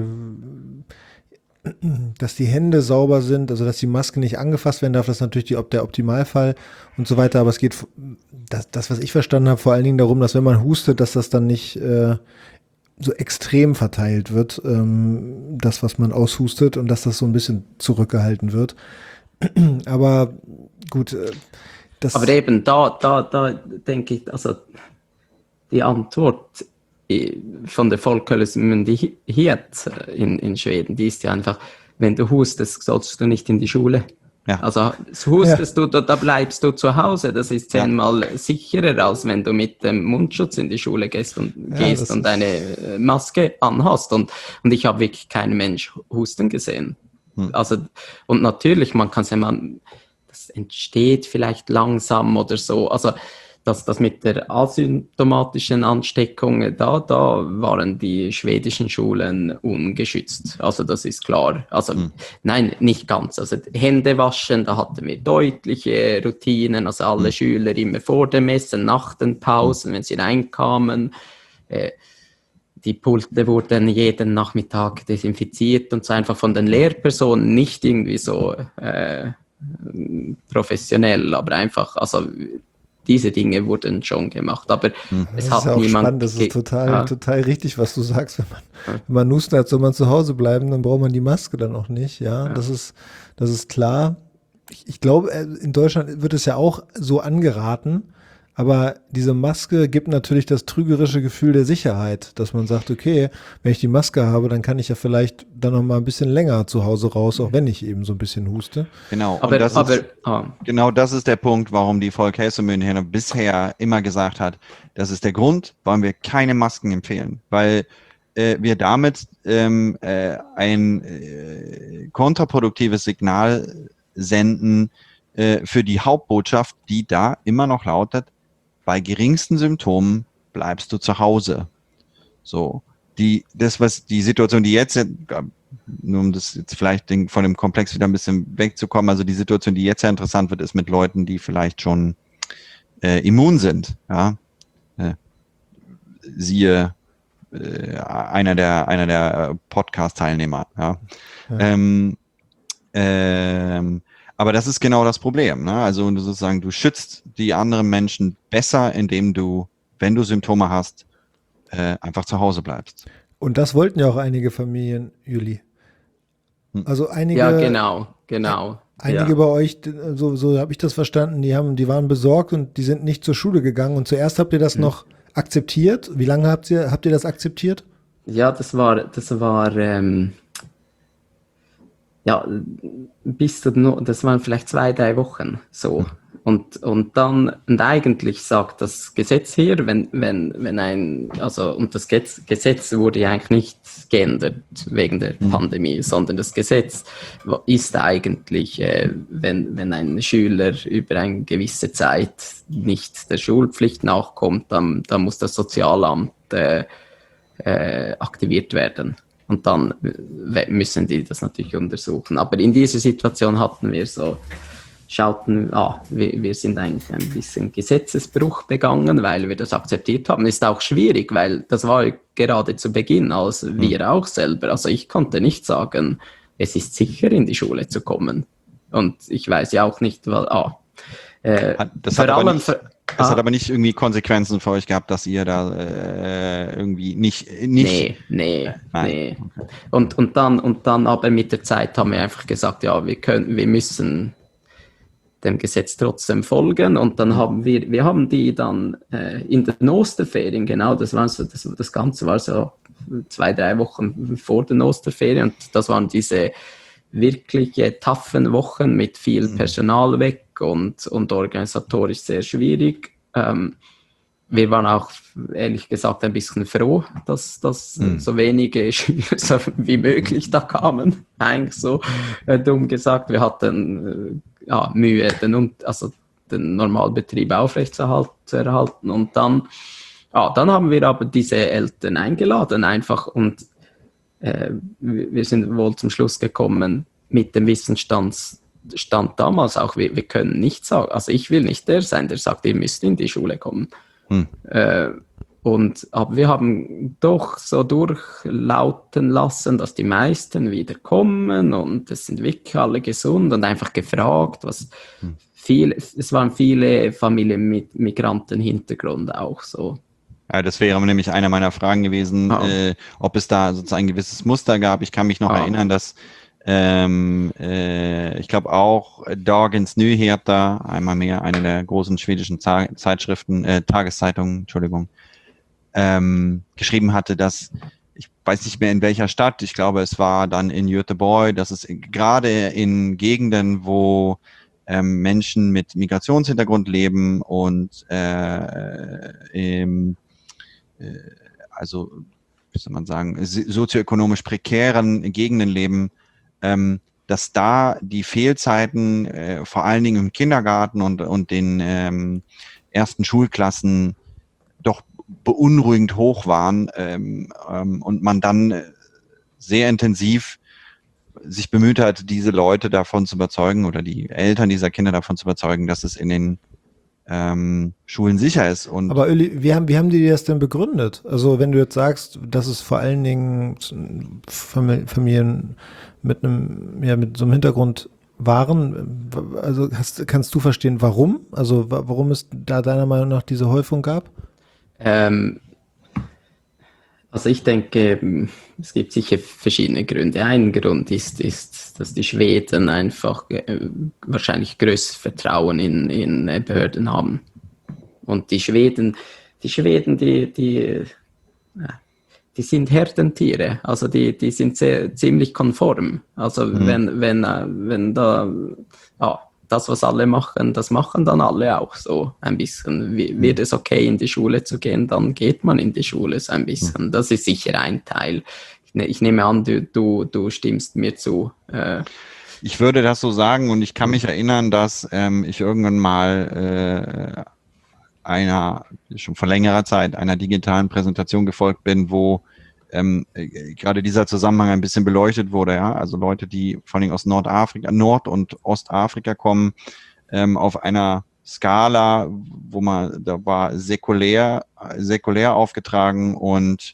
dass die Hände sauber sind, also dass die Maske nicht angefasst werden darf, das ist natürlich die, der Optimalfall und so weiter, aber es geht, das, das was ich verstanden habe, vor allen Dingen darum, dass wenn man hustet, dass das dann nicht äh, so extrem verteilt wird, ähm, das, was man aushustet und dass das so ein bisschen zurückgehalten wird. Aber gut, äh, das... Aber eben, da, da, da denke ich, also die Antwort von der Folkhälsomyndighet in, in Schweden, die ist ja einfach, wenn du hustest, sollst du nicht in die Schule. Ja. Also hustest ja. du, da bleibst du zu Hause. Das ist zehnmal ja. sicherer, als wenn du mit dem Mundschutz in die Schule gehst und, ja, gehst und eine Maske anhast. Und, und ich habe wirklich keinen Mensch husten gesehen. Hm. Also, und natürlich, man kann sagen, das entsteht vielleicht langsam oder so. Also dass das mit der asymptomatischen Ansteckung, da, da waren die schwedischen Schulen ungeschützt. Also das ist klar. Also hm. nein, nicht ganz. Also Hände waschen, da hatten wir deutliche Routinen. Also alle hm. Schüler immer vor dem Essen, nach den Pausen, hm. wenn sie reinkamen. Äh, die Pulte wurden jeden Nachmittag desinfiziert und so einfach von den Lehrpersonen, nicht irgendwie so äh, professionell, aber einfach, also diese Dinge wurden schon gemacht, aber mhm. es das hat ist niemand... Spannend. Das ist total, ja. total richtig, was du sagst. Wenn man, ja. wenn man husten hat, soll man zu Hause bleiben, dann braucht man die Maske dann auch nicht. Ja, ja. das ist, das ist klar. Ich, ich glaube, in Deutschland wird es ja auch so angeraten, aber diese Maske gibt natürlich das trügerische Gefühl der Sicherheit, dass man sagt, okay, wenn ich die Maske habe, dann kann ich ja vielleicht dann noch mal ein bisschen länger zu Hause raus, auch wenn ich eben so ein bisschen huste. Genau. Aber, und das aber ist, oh. genau das ist der Punkt, warum die Folkhälsomyndighet bisher immer gesagt hat, das ist der Grund, warum wir keine Masken empfehlen, weil äh, wir damit ähm, äh, ein äh, kontraproduktives Signal senden äh, für die Hauptbotschaft, die da immer noch lautet: Bei geringsten Symptomen bleibst du zu Hause. So, die, das, was die Situation, die jetzt, nur um das jetzt vielleicht von dem Komplex wieder ein bisschen wegzukommen, also die Situation, die jetzt ja interessant wird, ist mit Leuten, die vielleicht schon äh, immun sind. Ja, äh, siehe äh, einer der einer der Podcast-Teilnehmer. Ja. ja. Ähm, ähm, Aber das ist genau das Problem, ne? Also sozusagen, du schützt die anderen Menschen besser, indem du, wenn du Symptome hast, äh, einfach zu Hause bleibst. Und das wollten ja auch einige Familien, Juli. Also einige. Ja, genau, genau. Einige ja. bei euch, so, so habe ich das verstanden, die haben, die waren besorgt und die sind nicht zur Schule gegangen. Und zuerst habt ihr das hm. noch akzeptiert. Wie lange habt ihr, habt ihr das akzeptiert? Ja, das war, das war, ähm, ja, bis zu, das waren vielleicht zwei, drei Wochen so. Und, und dann, und eigentlich sagt das Gesetz hier, wenn, wenn, wenn ein, also, und das Gesetz wurde ja eigentlich nicht geändert wegen der mhm. Pandemie, sondern das Gesetz ist eigentlich, äh, wenn, wenn ein Schüler über eine gewisse Zeit nicht der Schulpflicht nachkommt, dann, dann muss das Sozialamt äh, äh, aktiviert werden. Und dann müssen die das natürlich untersuchen. Aber in dieser Situation hatten wir so, schauten, ah, wir, wir sind eigentlich ein bisschen Gesetzesbruch begangen, weil wir das akzeptiert haben. Ist auch schwierig, weil das war gerade zu Beginn, als wir mhm. auch selber. Also ich konnte nicht sagen, es ist sicher, in die Schule zu kommen. Und ich weiß ja auch nicht, weil, ah, äh, das hat aber nicht, für, das ah, hat aber nicht irgendwie Konsequenzen für euch gehabt, dass ihr da äh, irgendwie nicht, nicht... Nee, nee, Nein. nee. Okay. Und, und, dann, und dann aber mit der Zeit haben wir einfach gesagt, ja, wir können, wir müssen dem Gesetz trotzdem folgen, und dann haben wir, wir haben die dann äh, in den Osterferien, genau, das war so, das, das Ganze war so zwei, drei Wochen vor den Osterferien, und das waren diese wirkliche taffen Wochen mit viel Mhm. Personal weg und, und organisatorisch sehr schwierig. Ähm, wir waren auch ehrlich gesagt ein bisschen froh, dass, dass Mhm. so wenige Schüler so wie möglich da kamen. Eigentlich so äh, dumm gesagt. Wir hatten äh, ja, Mühe, den, also den Normalbetrieb aufrechtzuerhalten. Und dann, ja, dann haben wir aber diese Eltern eingeladen einfach und äh, wir sind wohl zum Schluss gekommen mit dem Wissensstand Stand damals auch, wir, wir können nicht sagen, also ich will nicht der sein, der sagt, ihr müsst in die Schule kommen. Hm. Äh, und aber wir haben doch so durchlauten lassen, dass die meisten wieder kommen und es sind wirklich alle gesund und einfach gefragt, was Hm. viel, es waren viele Familien mit Migrantenhintergrund auch so. Ja, das wäre nämlich eine meiner Fragen gewesen, Ah. äh, ob es da sozusagen ein gewisses Muster gab. Ich kann mich noch Ah. erinnern, dass ähm, äh, ich glaube auch Dagens Nyheter, einmal mehr, eine der großen schwedischen Za- Zeitschriften, äh, Tageszeitungen, Entschuldigung, ähm, geschrieben hatte, dass, ich weiß nicht mehr in welcher Stadt, ich glaube es war dann in Göteborg, dass es gerade in Gegenden, wo ähm, Menschen mit Migrationshintergrund leben und äh, im also, wie soll man sagen, sozioökonomisch prekären Gegenden leben, ähm, dass da die Fehlzeiten äh, vor allen Dingen im Kindergarten und, und den ähm, ersten Schulklassen doch beunruhigend hoch waren ähm, ähm, und man dann sehr intensiv sich bemüht hat, diese Leute davon zu überzeugen oder die Eltern dieser Kinder davon zu überzeugen, dass es in den Ähm, Schulen sicher ist. Und Aber Öli, wie haben, wie haben die das denn begründet? Also wenn du jetzt sagst, dass es vor allen Dingen Familien mit einem, ja, mit so einem Hintergrund waren, also hast, kannst du verstehen, warum? Also warum es da deiner Meinung nach diese Häufung gab? Ähm, also ich denke, es gibt sicher verschiedene Gründe. Ein Grund ist, ist dass die Schweden einfach äh, wahrscheinlich größtes Vertrauen in, in Behörden haben. Und die Schweden, die Schweden, die, die, die sind Herdentiere, also die, die sind sehr, ziemlich konform. Also mhm. wenn, wenn, wenn da, ja, das, was alle machen, das machen dann alle auch so ein bisschen. Wird es okay, in die Schule zu gehen, dann geht man in die Schule so ein bisschen. Das ist sicher ein Teil. Ich nehme an, du, du, du stimmst mir zu. Äh, ich würde das so sagen und ich kann mich erinnern, dass ähm, ich irgendwann mal äh, einer, schon vor längerer Zeit, einer digitalen Präsentation gefolgt bin, wo ähm, äh, gerade dieser Zusammenhang ein bisschen beleuchtet wurde, ja, also Leute, die vor allem aus Nordafrika, Nord- und Ostafrika kommen, ähm, auf einer Skala, wo man, da war säkulär, säkulär aufgetragen und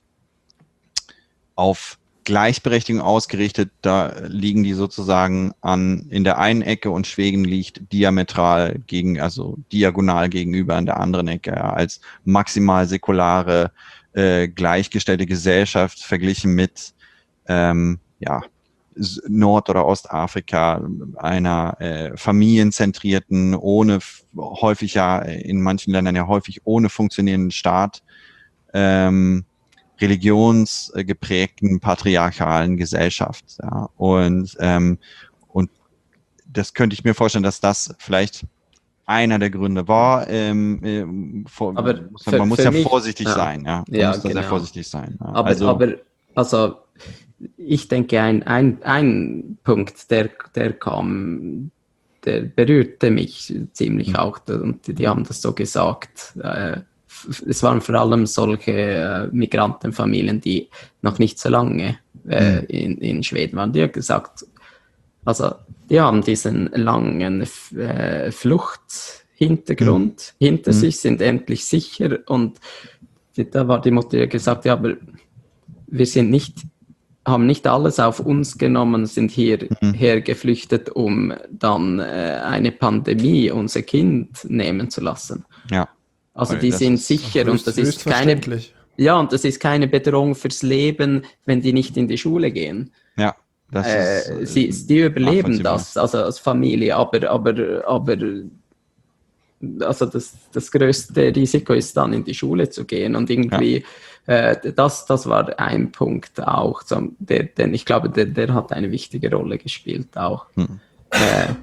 auf Gleichberechtigung ausgerichtet, da liegen die sozusagen an, in der einen Ecke und Schweden liegt diametral gegen, also diagonal gegenüber in der anderen Ecke, ja, als maximal säkulare, äh, gleichgestellte Gesellschaft verglichen mit, ähm, ja, Nord- oder Ostafrika, einer äh, familienzentrierten, ohne, häufig ja, in manchen Ländern ja häufig ohne funktionierenden Staat, ähm, religionsgeprägten patriarchalen Gesellschaft. Ja. Und, ähm, und das könnte ich mir vorstellen, dass das vielleicht einer der Gründe war. Ähm, vor, aber muss, für, man muss für ja mich, vorsichtig ja, sein. Ja. Man ja, muss da genau. sehr vorsichtig sein. Ja. Aber, also, aber also ich denke, ein, ein, ein Punkt, der, der kam, der berührte mich ziemlich mhm. auch, und die, die haben das so gesagt. Äh, es waren vor allem solche äh, Migrantenfamilien, die noch nicht so lange äh, mhm. in, in Schweden waren. Die haben gesagt, also die haben diesen langen äh, Fluchthintergrund mhm. hinter mhm. sich, sind endlich sicher, und da war die Mutter, die gesagt, ja, aber wir sind nicht, haben nicht alles auf uns genommen, sind hierher mhm. geflüchtet, um dann äh, eine Pandemie unser Kind nehmen zu lassen. Ja. Also die sind sicher, höchst, und das ist keine, ja, und das ist keine Bedrohung fürs Leben, wenn die nicht in die Schule gehen. Ja, das äh, ist, sie, die überleben das, also als Familie, aber, aber, aber also das, das größte Risiko ist dann, in die Schule zu gehen, und irgendwie, ja. äh, das, das war ein Punkt auch, so, der, denn ich glaube, der, der hat eine wichtige Rolle gespielt auch. Hm. Äh,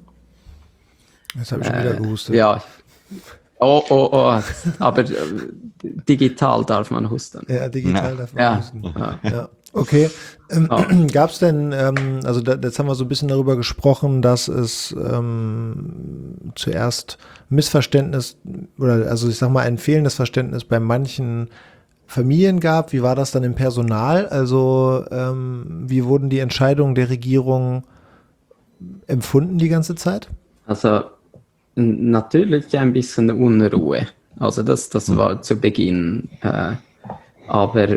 Jetzt habe ich schon wieder gehustet. Ja. Oh, oh, oh. Aber äh, digital darf man husten. Ja, digital Ja. darf man Ja. husten. Ja. Ja, okay. Ähm, Ja. Gab es denn, ähm, also da, jetzt haben wir so ein bisschen darüber gesprochen, dass es ähm, zuerst Missverständnis oder also ich sag mal ein fehlendes Verständnis bei manchen Familien gab. Wie war das dann im Personal? Also ähm, wie wurden die Entscheidungen der Regierung empfunden die ganze Zeit? Also n- natürlich ein bisschen Unruhe. Also das, das war zu Beginn. Äh, aber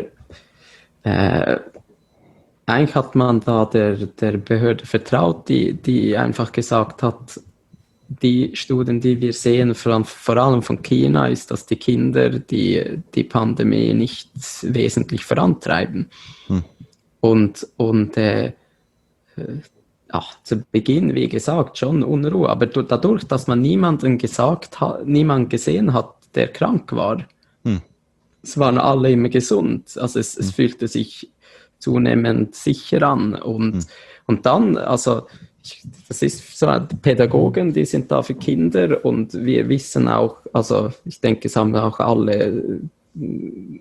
äh, eigentlich hat man da der, der Behörde vertraut, die, die einfach gesagt hat, die Studien, die wir sehen, vor allem, vor allem von China, ist, dass die Kinder die, die Pandemie nicht wesentlich vorantreiben. Hm. Und, und äh, ach, zu Beginn, wie gesagt, schon Unruhe. Aber du- dadurch, dass man niemanden gesagt hat, niemand gesehen hat, der krank war, Hm. es waren alle immer gesund. Also es, es fühlte sich zunehmend sicher an. Und, Hm. und dann, also ich, das ist so, die Pädagogen, die sind da für Kinder und wir wissen auch, also ich denke, es haben auch alle äh,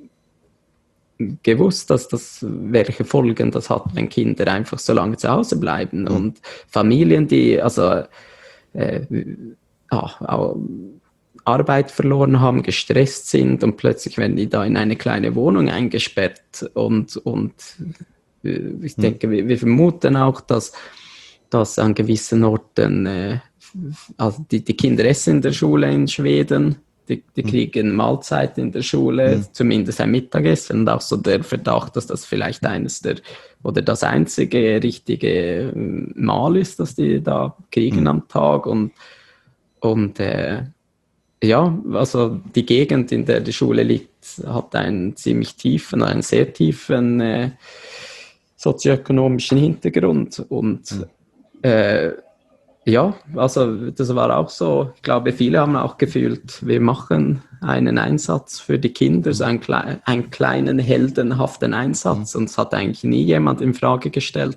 gewusst, dass das, welche Folgen das hat, wenn Kinder einfach so lange zu Hause bleiben. Mhm. Und Familien, die also äh, ja, auch Arbeit verloren haben, gestresst sind und plötzlich werden die da in eine kleine Wohnung eingesperrt. Und, und äh, ich denke, wir, wir vermuten auch, dass, dass an gewissen Orten, äh, also die, die Kinder essen in der Schule in Schweden, die, die kriegen Mahlzeit in der Schule, Mhm. zumindest ein Mittagessen, und auch so der Verdacht, dass das vielleicht eines der oder das einzige richtige äh, Mahl ist, das die da kriegen Mhm. am Tag. Und, und äh, ja, also die Gegend, in der die Schule liegt, hat einen ziemlich tiefen, einen sehr tiefen äh, sozioökonomischen Hintergrund. Und Mhm. äh, ja, also das war auch so. Ich glaube, viele haben auch gefühlt, wir machen einen Einsatz für die Kinder, so einen, klei einen kleinen, heldenhaften Einsatz. Und es hat eigentlich nie jemand in Frage gestellt.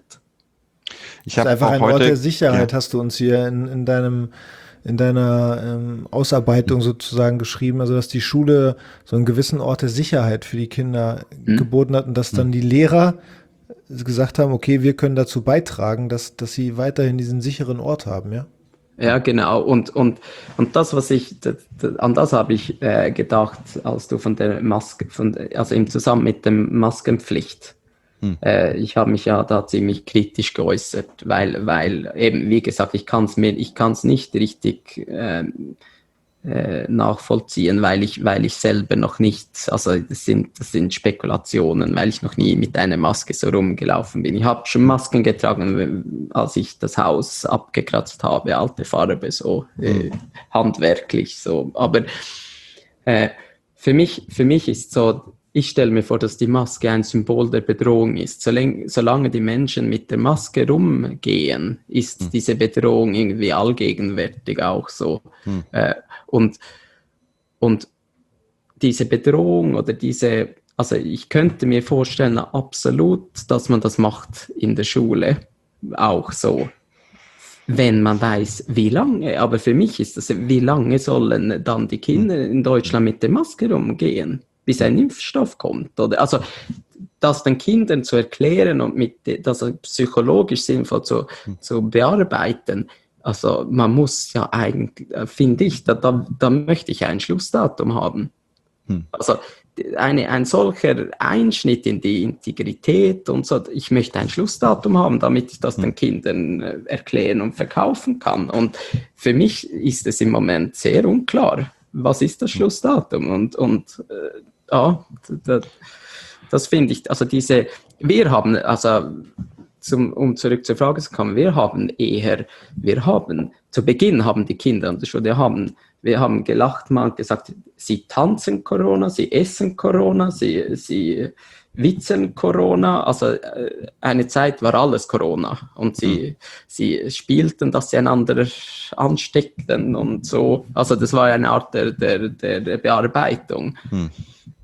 Ich Das ist habe einfach auch ein heute, Ort der Sicherheit, ja. hast du uns hier in, in deinem in deiner ähm, Ausarbeitung sozusagen geschrieben, also dass die Schule so einen gewissen Ort der Sicherheit für die Kinder Mhm. geboten hat und dass dann die Lehrer gesagt haben, okay, wir können dazu beitragen, dass, dass sie weiterhin diesen sicheren Ort haben, ja? Ja, genau. Und, und, und das, was ich, das, das, an das habe ich äh, gedacht, als du von der Maske, von, also im Zusammen mit der Maskenpflicht. Hm. Äh, ich habe mich ja da ziemlich kritisch geäußert, weil, weil eben, wie gesagt, ich kann es mir, ich kann es nicht richtig ähm, äh, nachvollziehen, weil ich, weil ich selber noch nicht, also das sind, das sind Spekulationen, weil ich noch nie mit einer Maske so rumgelaufen bin. Ich habe schon Masken getragen, als ich das Haus abgekratzt habe, alte Farbe, so äh, handwerklich, so. Aber äh, für mich, für mich ist so, ich stelle mir vor, dass die Maske ein Symbol der Bedrohung ist. Solange, solange die Menschen mit der Maske rumgehen, ist Hm. diese Bedrohung irgendwie allgegenwärtig auch so. Hm. Äh, und, und diese Bedrohung oder diese, also ich könnte mir vorstellen, absolut, dass man das macht in der Schule auch so, wenn man weiß, wie lange. Aber für mich ist das, wie lange sollen dann die Kinder in Deutschland mit der Maske rumgehen, bis ein Impfstoff kommt? Oder, also das den Kindern zu erklären und mit das psychologisch sinnvoll zu, zu bearbeiten. Also man muss ja eigentlich, finde ich, da, da, da möchte ich ein Schlussdatum haben. Hm. Also eine, ein solcher Einschnitt in die Integrität und so, ich möchte ein Schlussdatum haben, damit ich das den Kindern äh, erklären und verkaufen kann. Und für mich ist es im Moment sehr unklar, was ist das Schlussdatum? Und, und äh, ja, das, das finde ich, also diese, wir haben, also zum, um zurück zur Frage zu kommen, wir haben eher, wir haben, zu Beginn haben die Kinder an der Schule, wir haben, wir haben gelacht, man hat gesagt, sie tanzen Corona, sie essen Corona, sie, sie witzen Corona, also äh, eine Zeit war alles Corona und sie, mhm. sie spielten, dass sie einander ansteckten und so, also das war eine Art der, der, der Bearbeitung. Mhm.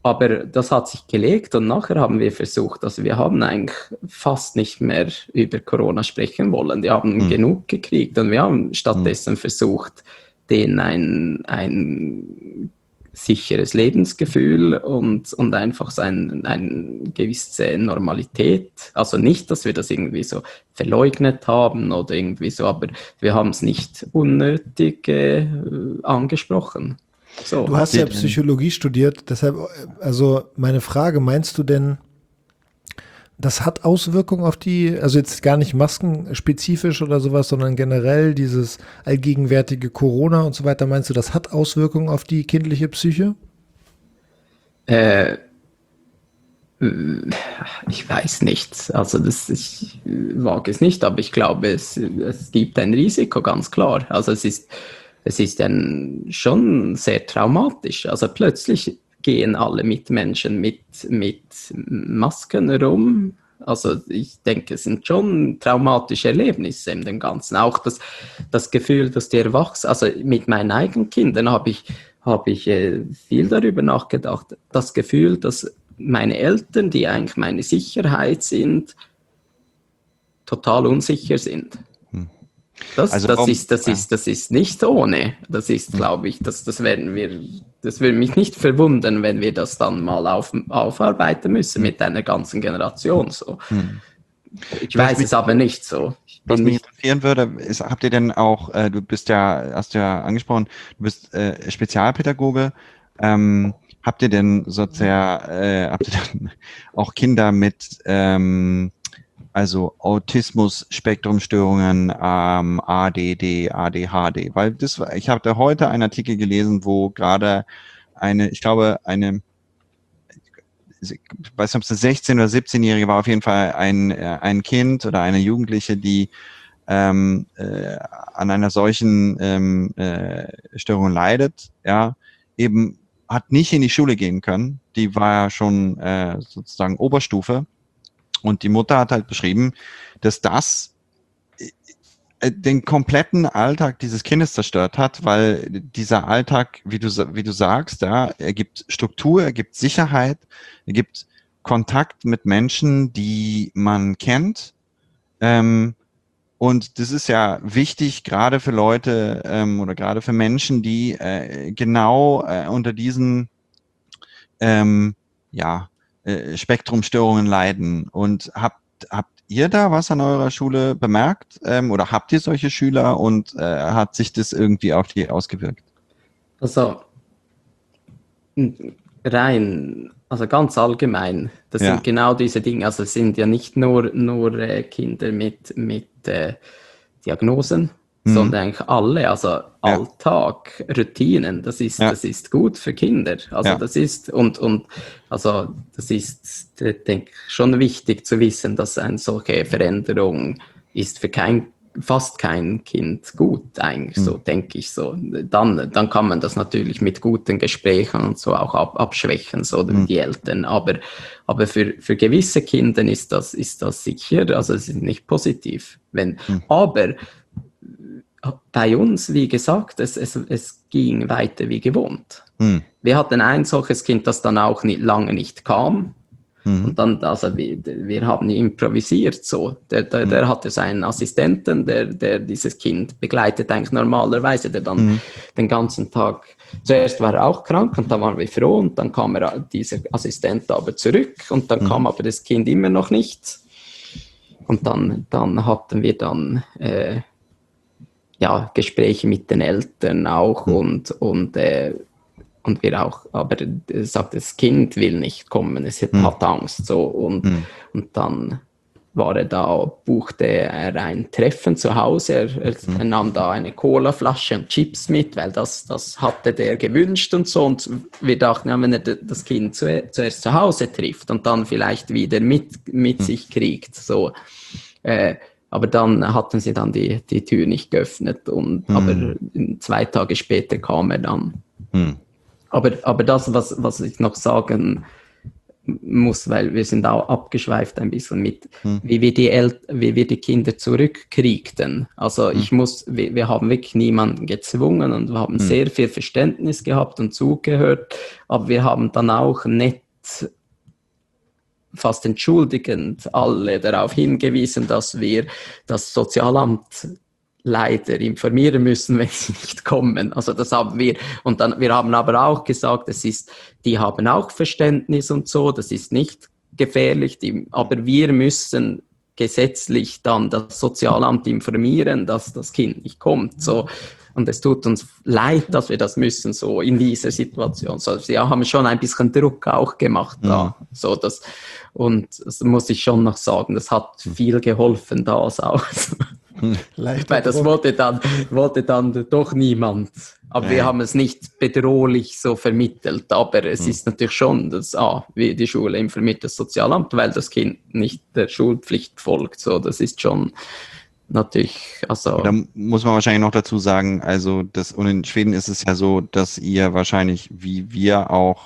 Aber das hat sich gelegt und nachher haben wir versucht, also wir haben eigentlich fast nicht mehr über Corona sprechen wollen. Die haben Hm. genug gekriegt und wir haben stattdessen versucht, denen ein, ein sicheres Lebensgefühl und, und einfach so ein, eine gewisse Normalität. Also nicht, dass wir das irgendwie so verleugnet haben oder irgendwie so, aber wir haben es nicht unnötig äh, angesprochen. So. Du hast ja Psychologie studiert, deshalb, also meine Frage, meinst du denn, das hat Auswirkungen auf die, also jetzt gar nicht maskenspezifisch oder sowas, sondern generell dieses allgegenwärtige Corona und so weiter, meinst du, das hat Auswirkungen auf die kindliche Psyche? Äh, ich weiß nicht, also das, ich wage es nicht, aber ich glaube, es, es gibt ein Risiko, ganz klar. Also es ist, es ist dann schon sehr traumatisch, also plötzlich gehen alle Mitmenschen mit, mit Masken rum. Also ich denke, es sind schon traumatische Erlebnisse in dem Ganzen. Auch das, das Gefühl, dass die Erwachsenen, also mit meinen eigenen Kindern habe ich, habe ich äh, viel darüber nachgedacht. Das Gefühl, dass meine Eltern, die eigentlich meine Sicherheit sind, total unsicher sind. Hm. Das, also, das, um, ist, das, ja. ist, das ist nicht ohne. Das ist, glaube ich, das, das werden wir, das würde mich nicht verwundern, wenn wir das dann mal auf, aufarbeiten müssen hm. mit einer ganzen Generation. So. Hm. Ich was weiß mich, es aber nicht so. Was mich interessieren würde, ist, habt ihr denn auch, äh, du bist ja, hast ja angesprochen, du bist äh, Spezialpädagoge, ähm, habt ihr denn sozusagen, äh, habt ihr denn auch Kinder mit, ähm, also Autismus-Spektrumstörungen, ähm, A D D, A D H D, weil das, ich habe heute einen Artikel gelesen, wo gerade eine, ich glaube, eine, ich weiß nicht, ob es eine sechzehn- oder siebzehnjährige war, auf jeden Fall ein, ein Kind oder eine Jugendliche, die ähm, äh, an einer solchen ähm, äh, Störung leidet, ja, eben hat nicht in die Schule gehen können, die war ja schon äh, sozusagen Oberstufe. Und die Mutter hat halt beschrieben, dass das den kompletten Alltag dieses Kindes zerstört hat, weil dieser Alltag, wie du, wie du sagst, ja, er gibt Struktur, er gibt Sicherheit, er gibt Kontakt mit Menschen, die man kennt. Ähm, und das ist ja wichtig, gerade für Leute ähm, oder gerade für Menschen, die äh, genau äh, unter diesen ähm, ja, Spektrumstörungen leiden. Und habt, habt ihr da was an eurer Schule bemerkt ähm, oder habt ihr solche Schüler und äh, hat sich das irgendwie auf die ausgewirkt? Also rein, also ganz allgemein, das ja. sind genau diese Dinge, also es sind ja nicht nur, nur äh, Kinder mit, mit äh, Diagnosen, Mhm. sondern eigentlich alle, also ja. Alltag, Routinen, das ist, ja. das ist gut für Kinder. Also ja. das ist, und, und, also das ist, denke ich, schon wichtig zu wissen, dass eine solche Veränderung ist für kein, fast kein Kind gut, eigentlich, mhm. so denke ich so. Dann, dann kann man das natürlich mit guten Gesprächen und so auch ab, abschwächen, so mhm. die Eltern. Aber, aber für, für gewisse Kinder ist das, ist das sicher, also es ist nicht positiv. Wenn, mhm. aber, bei uns, wie gesagt, es, es, es ging weiter wie gewohnt. Hm. Wir hatten ein solches Kind, das dann auch nicht, lange nicht kam. Hm. Und dann, also wir, wir haben improvisiert so. Der, der, hm. der hatte seinen Assistenten, der, der dieses Kind begleitet eigentlich normalerweise, der dann hm. den ganzen Tag, zuerst war er auch krank und dann waren wir froh und dann kam er, dieser Assistent aber zurück und dann hm. kam aber das Kind immer noch nicht. Und dann, dann hatten wir dann äh, ja, Gespräche mit den Eltern auch mhm. und, und, äh, und wir auch, aber er sagt, das Kind will nicht kommen, es hat, mhm. hat Angst. So, und, mhm. und dann war er da, buchte er ein Treffen zu Hause, er, er mhm. nahm da eine Colaflasche und Chips mit, weil das, das hatte der gewünscht und so. Und wir dachten, ja, wenn er das Kind zu, zuerst zu Hause trifft und dann vielleicht wieder mit, mit mhm. sich kriegt, so, äh, aber dann hatten sie dann die, die Tür nicht geöffnet. Und, hm. Aber zwei Tage später kam er dann. Hm. Aber, aber das, was, was ich noch sagen muss, weil wir sind auch abgeschweift ein bisschen mit, Hm. wie wir die El wie wir die Kinder zurückkriegten. Also Hm. ich muss, wir, wir haben wirklich niemanden gezwungen und wir haben Hm. sehr viel Verständnis gehabt und zugehört, aber wir haben dann auch nicht fast entschuldigend alle darauf hingewiesen, dass wir das Sozialamt leider informieren müssen, wenn sie nicht kommen. Also das haben wir. Und dann, wir haben aber auch gesagt, es ist, die haben auch Verständnis und so, das ist nicht gefährlich, die, aber wir müssen gesetzlich dann das Sozialamt informieren, dass das Kind nicht kommt. So. Und es tut uns leid, dass wir das müssen, so in dieser Situation. So, sie haben schon ein bisschen Druck auch gemacht da. Mhm. So, das, und das muss ich schon noch sagen, das hat viel geholfen, das auch. Leichter Weil das Druck. wollte dann, wollte dann doch niemand. Aber Nee. wir haben es nicht bedrohlich so vermittelt. Aber es Hm. ist natürlich schon, dass ah, wie die Schule informiert das Sozialamt, weil das Kind nicht der Schulpflicht folgt. So, das ist schon natürlich, also. Da muss man wahrscheinlich noch dazu sagen, also das, und in Schweden ist es ja so, dass ihr wahrscheinlich, wie wir auch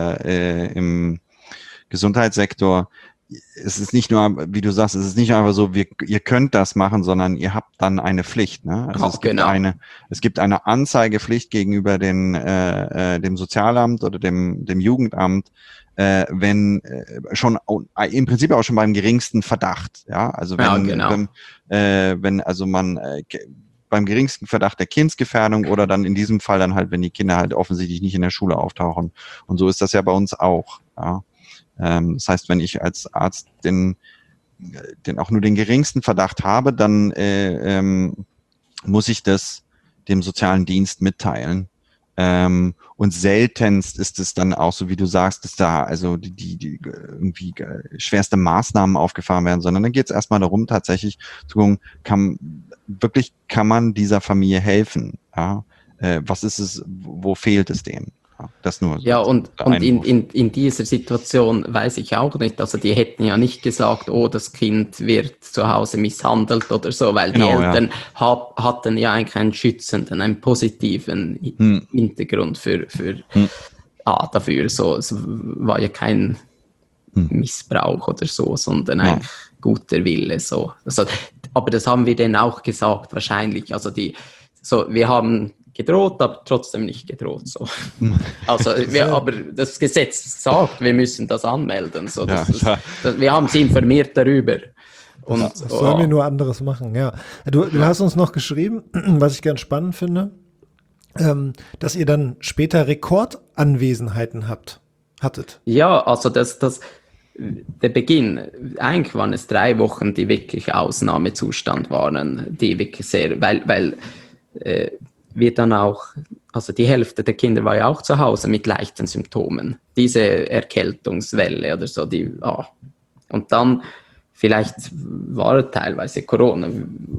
äh, äh, im Gesundheitssektor, es ist nicht nur, wie du sagst, es ist nicht einfach so, wir, ihr könnt das machen, sondern ihr habt dann eine Pflicht. Ne? Also Oh, es gibt genau. eine, es gibt eine Anzeigepflicht gegenüber den, äh, äh, dem Sozialamt oder dem, dem Jugendamt, äh, wenn äh, schon äh, im Prinzip auch schon beim geringsten Verdacht. Ja, also wenn, Ja, genau. wenn, äh, wenn also man äh, ge- beim geringsten Verdacht der Kindsgefährdung oder dann in diesem Fall dann halt, wenn die Kinder halt offensichtlich nicht in der Schule auftauchen. Und so ist das ja bei uns auch. Ja. Ähm, das heißt, wenn ich als Arzt den, den auch nur den geringsten Verdacht habe, dann äh, ähm, muss ich das dem sozialen Dienst mitteilen. Ähm, und seltenst ist es dann auch so, wie du sagst, dass da also die, die, die irgendwie schwerste Maßnahmen aufgefahren werden, sondern dann geht es erstmal darum, tatsächlich zu gucken, kann wirklich kann man dieser Familie helfen? Ja? Äh, was ist es, wo fehlt es denen? Ja, das nur. Ja, so und, der und in, Einwurf. in, in dieser Situation weiß ich auch nicht, also die hätten ja nicht gesagt, oh, das Kind wird zu Hause misshandelt oder so, weil Genau, die ja. Eltern hab, hatten ja eigentlich einen schützenden, einen positiven Hm. Hintergrund für, für Hm. ah, dafür. So, es war ja kein Hm. Missbrauch oder so, sondern Ja. eigentlich guter Wille. So. Also, aber das haben wir denen auch gesagt, wahrscheinlich. Also die, so, wir haben gedroht, aber trotzdem nicht gedroht. So. Also, wir, aber das Gesetz sagt, wir müssen das anmelden. So, das, Ja, das, klar. das, wir haben sie informiert darüber. Und, Was sollen oh, wir nur anderes machen? Ja. Du, du hast uns noch geschrieben, was ich ganz spannend finde, ähm, dass ihr dann später Rekordanwesenheiten habt, hattet. ja, also das, das, der Beginn, eigentlich waren es drei Wochen, die wirklich Ausnahmezustand waren, die wirklich sehr, weil, weil äh, wir dann auch, also die Hälfte der Kinder war ja auch zu Hause mit leichten Symptomen. Diese Erkältungswelle oder so, die, ah. Und dann, vielleicht war teilweise Corona,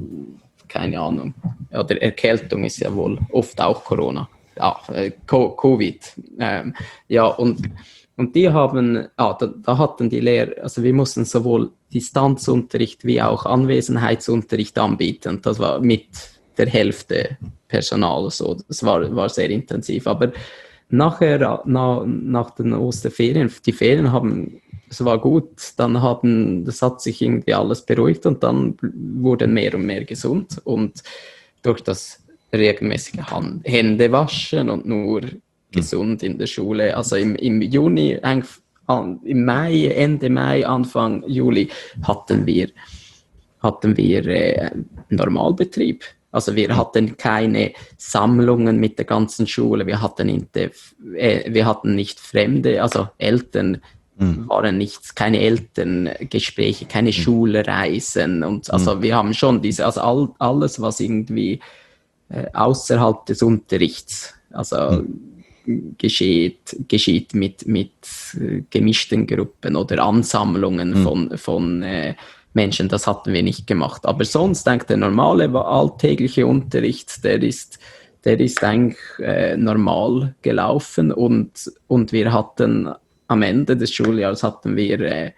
keine Ahnung. Oder Erkältung ist ja wohl oft auch Corona. Ja, äh, Co- Covid. Ähm, ja, und, und die haben, ah, da, da hatten die Lehrer, also wir mussten sowohl Distanzunterricht wie auch Anwesenheitsunterricht anbieten. Das war mit der Hälfte Personal so. Das war, war sehr intensiv. Aber nachher, na, nach den Osterferien, die Ferien haben, es war gut, dann haben, das hat sich irgendwie alles beruhigt und dann wurden mehr und mehr gesund. Und durch das regelmäßige Hand- Händewaschen und nur gesund in der Schule, also im, im Juni, eigentlich an, im Mai, Ende Mai, Anfang Juli hatten wir, hatten wir äh, Normalbetrieb. Also wir hatten keine Sammlungen mit der ganzen Schule, wir hatten nicht, äh, wir hatten nicht Fremde, also Eltern Mhm. waren nichts, keine Elterngespräche, keine Schulreisen und also wir haben schon diese, also all, alles, was irgendwie äh, außerhalb des Unterrichts, also geschieht, geschieht mit, mit äh, gemischten Gruppen oder Ansammlungen Mhm. von, von äh, Menschen, das hatten wir nicht gemacht. Aber sonst, denke ich, der normale, alltägliche Unterricht, der ist, der ist eigentlich äh, normal gelaufen und, und wir hatten am Ende des Schuljahres hatten wir äh,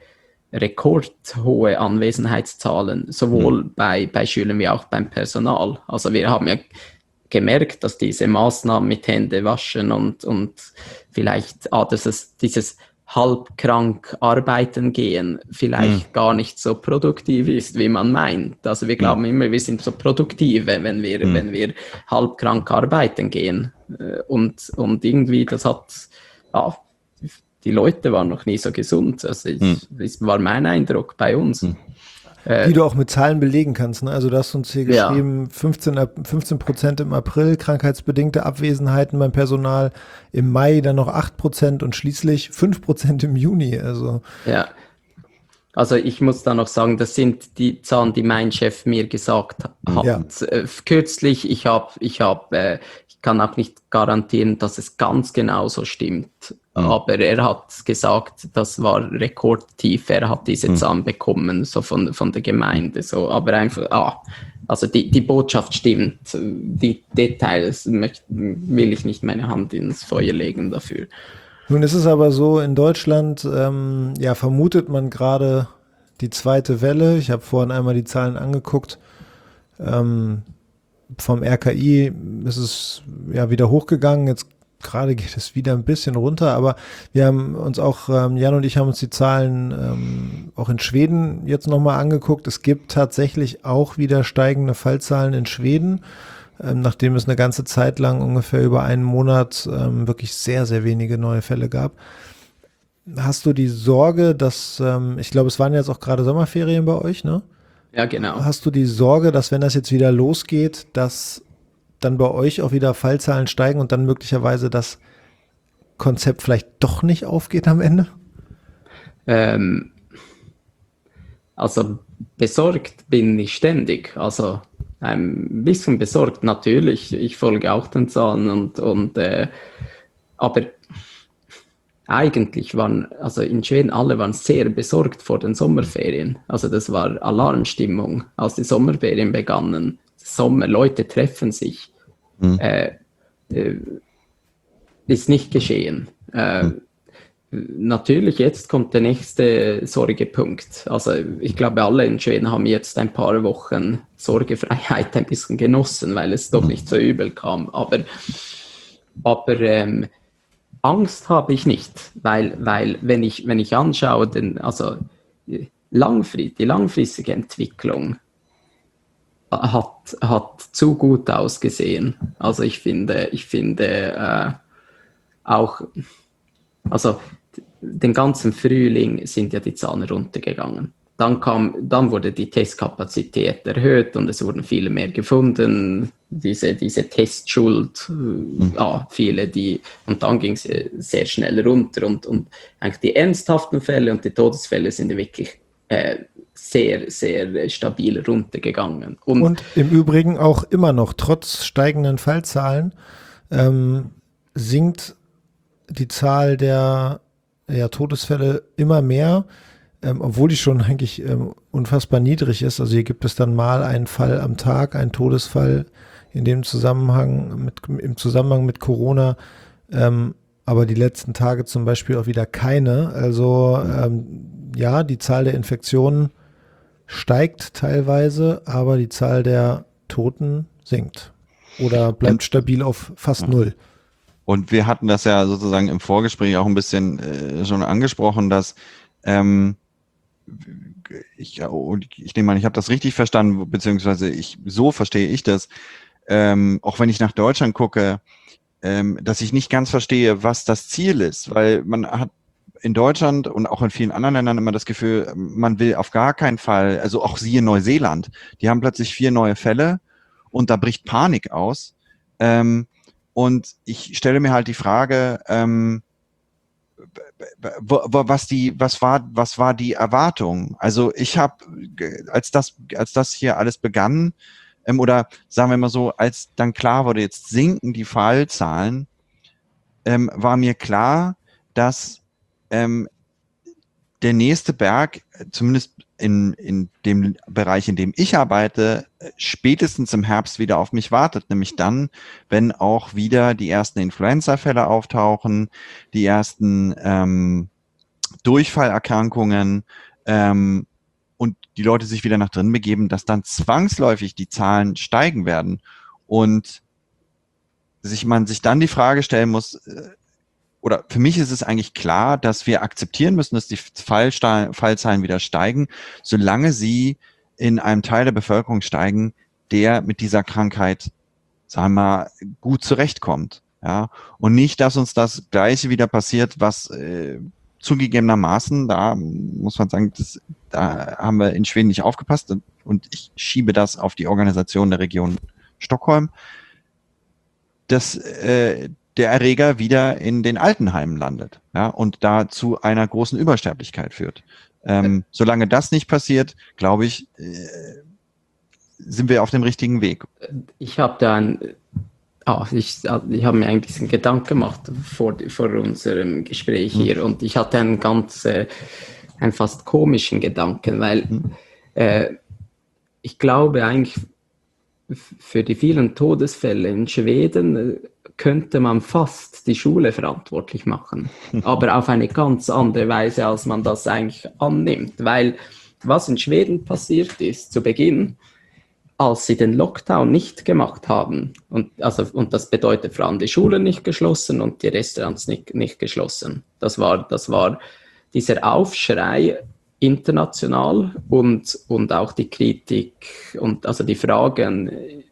rekordhohe Anwesenheitszahlen, sowohl mhm. bei, bei Schülern wie auch beim Personal. Also wir haben ja gemerkt, dass diese Maßnahmen mit Hände waschen und, und vielleicht ah, das ist dieses halb krank arbeiten gehen vielleicht mhm. gar nicht so produktiv ist, wie man meint. Also wir glauben mhm. immer, wir sind so produktiv, wenn wir, mhm. wenn wir halb krank arbeiten gehen. Und, und irgendwie, das hat, ja, die Leute waren noch nie so gesund. Also ich, mhm. das war mein Eindruck bei uns. Mhm. Die du auch mit Zahlen belegen kannst. Ne? Also du hast uns hier geschrieben, ja. fünfzehn Prozent im April, krankheitsbedingte Abwesenheiten beim Personal, im Mai dann noch acht Prozent und schließlich fünf Prozent im Juni. Also. Ja, also ich muss da noch sagen, das sind die Zahlen, die mein Chef mir gesagt hat. Ja. Äh, kürzlich, ich habe, ich habe, äh, ich kann auch nicht garantieren, dass es ganz genau so stimmt. Mhm. Aber er hat gesagt, das war rekordtief. Er hat diese mhm. Zahlen bekommen, so von, von der Gemeinde. So. Aber einfach, ah, also die, die Botschaft stimmt. Die Details möchte, will ich nicht meine Hand ins Feuer legen dafür. Nun ist es aber so, in Deutschland ähm, ja, vermutet man gerade die zweite Welle. Ich habe vorhin einmal die Zahlen angeguckt. Ähm, vom R K I ist es ja wieder hochgegangen. Jetzt gerade geht es wieder ein bisschen runter, aber wir haben uns auch, ähm, Jan und ich haben uns die Zahlen ähm, auch in Schweden jetzt nochmal angeguckt. Es gibt tatsächlich auch wieder steigende Fallzahlen in Schweden, ähm, nachdem es eine ganze Zeit lang ungefähr über einen Monat ähm, wirklich sehr, sehr wenige neue Fälle gab. Hast du die Sorge, dass, ähm, ich glaube, es waren jetzt auch gerade Sommerferien bei euch, ne? Ja, genau. Hast du die Sorge, dass wenn das jetzt wieder losgeht, dass dann bei euch auch wieder Fallzahlen steigen und dann möglicherweise das Konzept vielleicht doch nicht aufgeht am Ende? Ähm, also besorgt bin ich ständig. Also ein bisschen besorgt natürlich. Ich folge auch den Zahlen und, und äh, aber eigentlich waren, also in Schweden alle waren sehr besorgt vor den Sommerferien. Also das war Alarmstimmung, als die Sommerferien begannen. Sommer, Leute treffen sich. Mhm. Äh, äh, ist nicht geschehen. Äh, mhm. Natürlich, jetzt kommt der nächste Sorgepunkt. Also ich glaube, alle in Schweden haben jetzt ein paar Wochen Sorgefreiheit ein bisschen genossen, weil es doch nicht so übel kam. Aber, aber ähm, Angst habe ich nicht, weil, weil wenn ich, wenn ich anschaue, den, also langfristig, die langfristige Entwicklung hat, hat zu gut ausgesehen. Also ich finde, ich finde äh, auch, also den ganzen Frühling sind ja die Zahlen runtergegangen. Dann kam, dann wurde die Testkapazität erhöht und es wurden viele mehr gefunden. Diese, diese Testschuld, mhm. ja, viele, die, und dann ging es sehr schnell runter und, und eigentlich die ernsthaften Fälle und die Todesfälle sind wirklich äh, sehr, sehr stabil runtergegangen. Und, und im Übrigen auch immer noch, trotz steigenden Fallzahlen, ähm, sinkt die Zahl der ja, Todesfälle immer mehr, ähm, obwohl die schon eigentlich ähm, unfassbar niedrig ist. Also hier gibt es dann mal einen Fall am Tag, einen Todesfall in dem Zusammenhang mit, im Zusammenhang mit Corona, ähm, aber die letzten Tage zum Beispiel auch wieder keine. Also ähm, ja, die Zahl der Infektionen steigt teilweise, aber die Zahl der Toten sinkt oder bleibt stabil auf fast null. Und wir hatten das ja sozusagen im Vorgespräch auch ein bisschen äh, schon angesprochen, dass ähm, ich, ich nehme an, ich habe das richtig verstanden, beziehungsweise ich so verstehe ich das, ähm, auch wenn ich nach Deutschland gucke, ähm, dass ich nicht ganz verstehe, was das Ziel ist, weil man hat in Deutschland und auch in vielen anderen Ländern immer das Gefühl, man will auf gar keinen Fall, also auch siehe Neuseeland, die haben plötzlich vier neue Fälle und da bricht Panik aus. Ähm, und ich stelle mir halt die Frage, ähm, was die, was war, was war die Erwartung? Also ich habe, als das, als das hier alles begann, ähm, oder sagen wir mal so, als dann klar wurde, jetzt sinken die Fallzahlen, ähm, war mir klar, dass ähm, der nächste Berg, zumindest in, in dem Bereich, in dem ich arbeite, spätestens im Herbst wieder auf mich wartet. Nämlich dann, wenn auch wieder die ersten Influenza-Fälle auftauchen, die ersten ähm, Durchfallerkrankungen ähm, und die Leute sich wieder nach drinnen begeben, dass dann zwangsläufig die Zahlen steigen werden. Und sich man sich dann die Frage stellen muss, oder für mich ist es eigentlich klar, dass wir akzeptieren müssen, dass die Fallsta- Fallzahlen wieder steigen, solange sie in einem Teil der Bevölkerung steigen, der mit dieser Krankheit, sagen wir mal, gut zurechtkommt. Ja, und nicht, dass uns das Gleiche wieder passiert, was äh, zugegebenermaßen, da muss man sagen, das, da haben wir in Schweden nicht aufgepasst und ich schiebe das auf die Organisation der Region Stockholm, dass äh, der Erreger wieder in den Altenheimen landet, ja, und da zu einer großen Übersterblichkeit führt. Ähm, solange das nicht passiert, glaube ich, äh, sind wir auf dem richtigen Weg. Ich habe da ein, ah, ich, ich habe mir ein bisschen Gedanken gemacht vor, vor unserem Gespräch hier hm. und ich hatte einen ganz, äh, einen fast komischen Gedanken, weil hm. äh, ich glaube eigentlich für die vielen Todesfälle in Schweden äh, könnte man fast die Schule verantwortlich machen, aber auf eine ganz andere Weise, als man das eigentlich annimmt, weil was in Schweden passiert ist zu Beginn, als sie den Lockdown nicht gemacht haben, und, also, und das bedeutet vor allem die Schulen nicht geschlossen und die Restaurants nicht, nicht geschlossen. Das war, das war dieser Aufschrei international und, und auch die Kritik und also die Fragen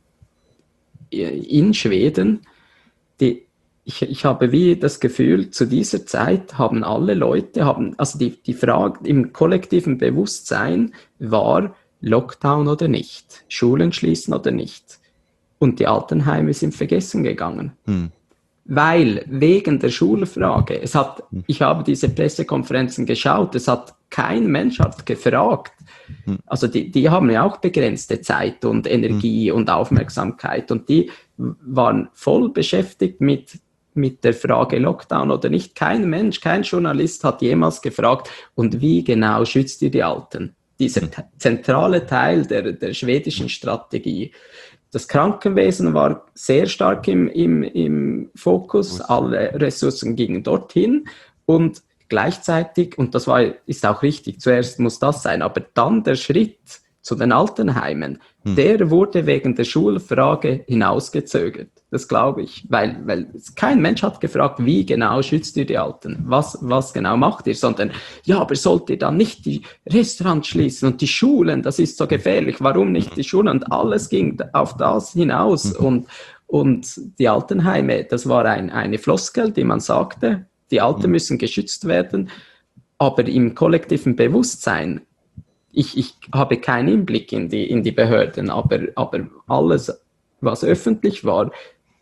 in Schweden, die, ich, ich habe wie das Gefühl, zu dieser Zeit haben alle Leute, haben, also die, die Frage im kollektiven Bewusstsein war, Lockdown oder nicht, Schulen schließen oder nicht. Und die Altenheime sind vergessen gegangen. Hm. Weil wegen der Schulfrage, es hat, hm. ich habe diese Pressekonferenzen geschaut, es hat kein Mensch hat gefragt. Hm. Also die, die haben ja auch begrenzte Zeit und Energie hm. und Aufmerksamkeit und die waren voll beschäftigt mit, mit der Frage Lockdown oder nicht. Kein Mensch, kein Journalist hat jemals gefragt, und wie genau schützt ihr die Alten? Dieser zentrale Teil der, der schwedischen Strategie. Das Krankenwesen war sehr stark im, im, im Fokus, alle Ressourcen gingen dorthin und gleichzeitig, und das war, ist auch richtig, zuerst muss das sein, aber dann der Schritt zu den Altenheimen, hm. der wurde wegen der Schulfrage hinausgezögert. Das glaube ich, weil, weil kein Mensch hat gefragt, wie genau schützt ihr die Alten? Was, was genau macht ihr? Sondern, ja, aber sollt ihr dann nicht die Restaurants schließen und die Schulen? Das ist so gefährlich. Warum nicht die Schulen? Und alles ging auf das hinaus. Und, und die Altenheime, das war ein, eine Floskel, die man sagte, die Alten müssen geschützt werden. Aber im kollektiven Bewusstsein, ich, ich habe keinen Einblick in die, in die Behörden, aber, aber alles, was öffentlich war,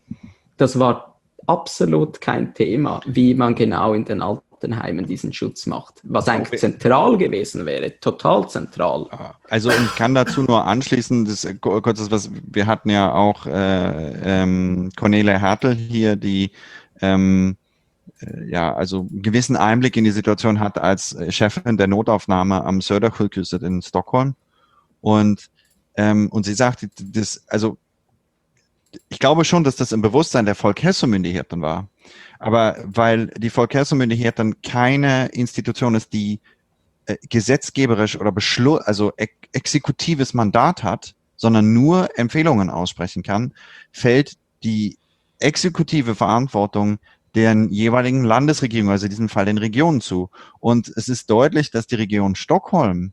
das war absolut kein Thema, wie man genau in den Altenheimen diesen Schutz macht. Was eigentlich okay. zentral gewesen wäre, total zentral. Also ich kann dazu nur anschließen, das kurzes was, wir hatten ja auch äh, ähm, Cornelia Hertel hier, die ähm, äh, ja also einen gewissen Einblick in die Situation hat als Chefin der Notaufnahme am Södersjukhuset in Stockholm. Und ähm, und sie sagt, das also ich glaube schon, dass das im Bewusstsein der Folkhälsomyndigheten war. Aber weil die Folkhälsomyndigheten keine Institution ist, die äh, gesetzgeberisch oder Beschluss, also ex exekutives Mandat hat, sondern nur Empfehlungen aussprechen kann, fällt die exekutive Verantwortung den jeweiligen Landesregierungen, also in diesem Fall den Regionen zu. Und es ist deutlich, dass die Region Stockholm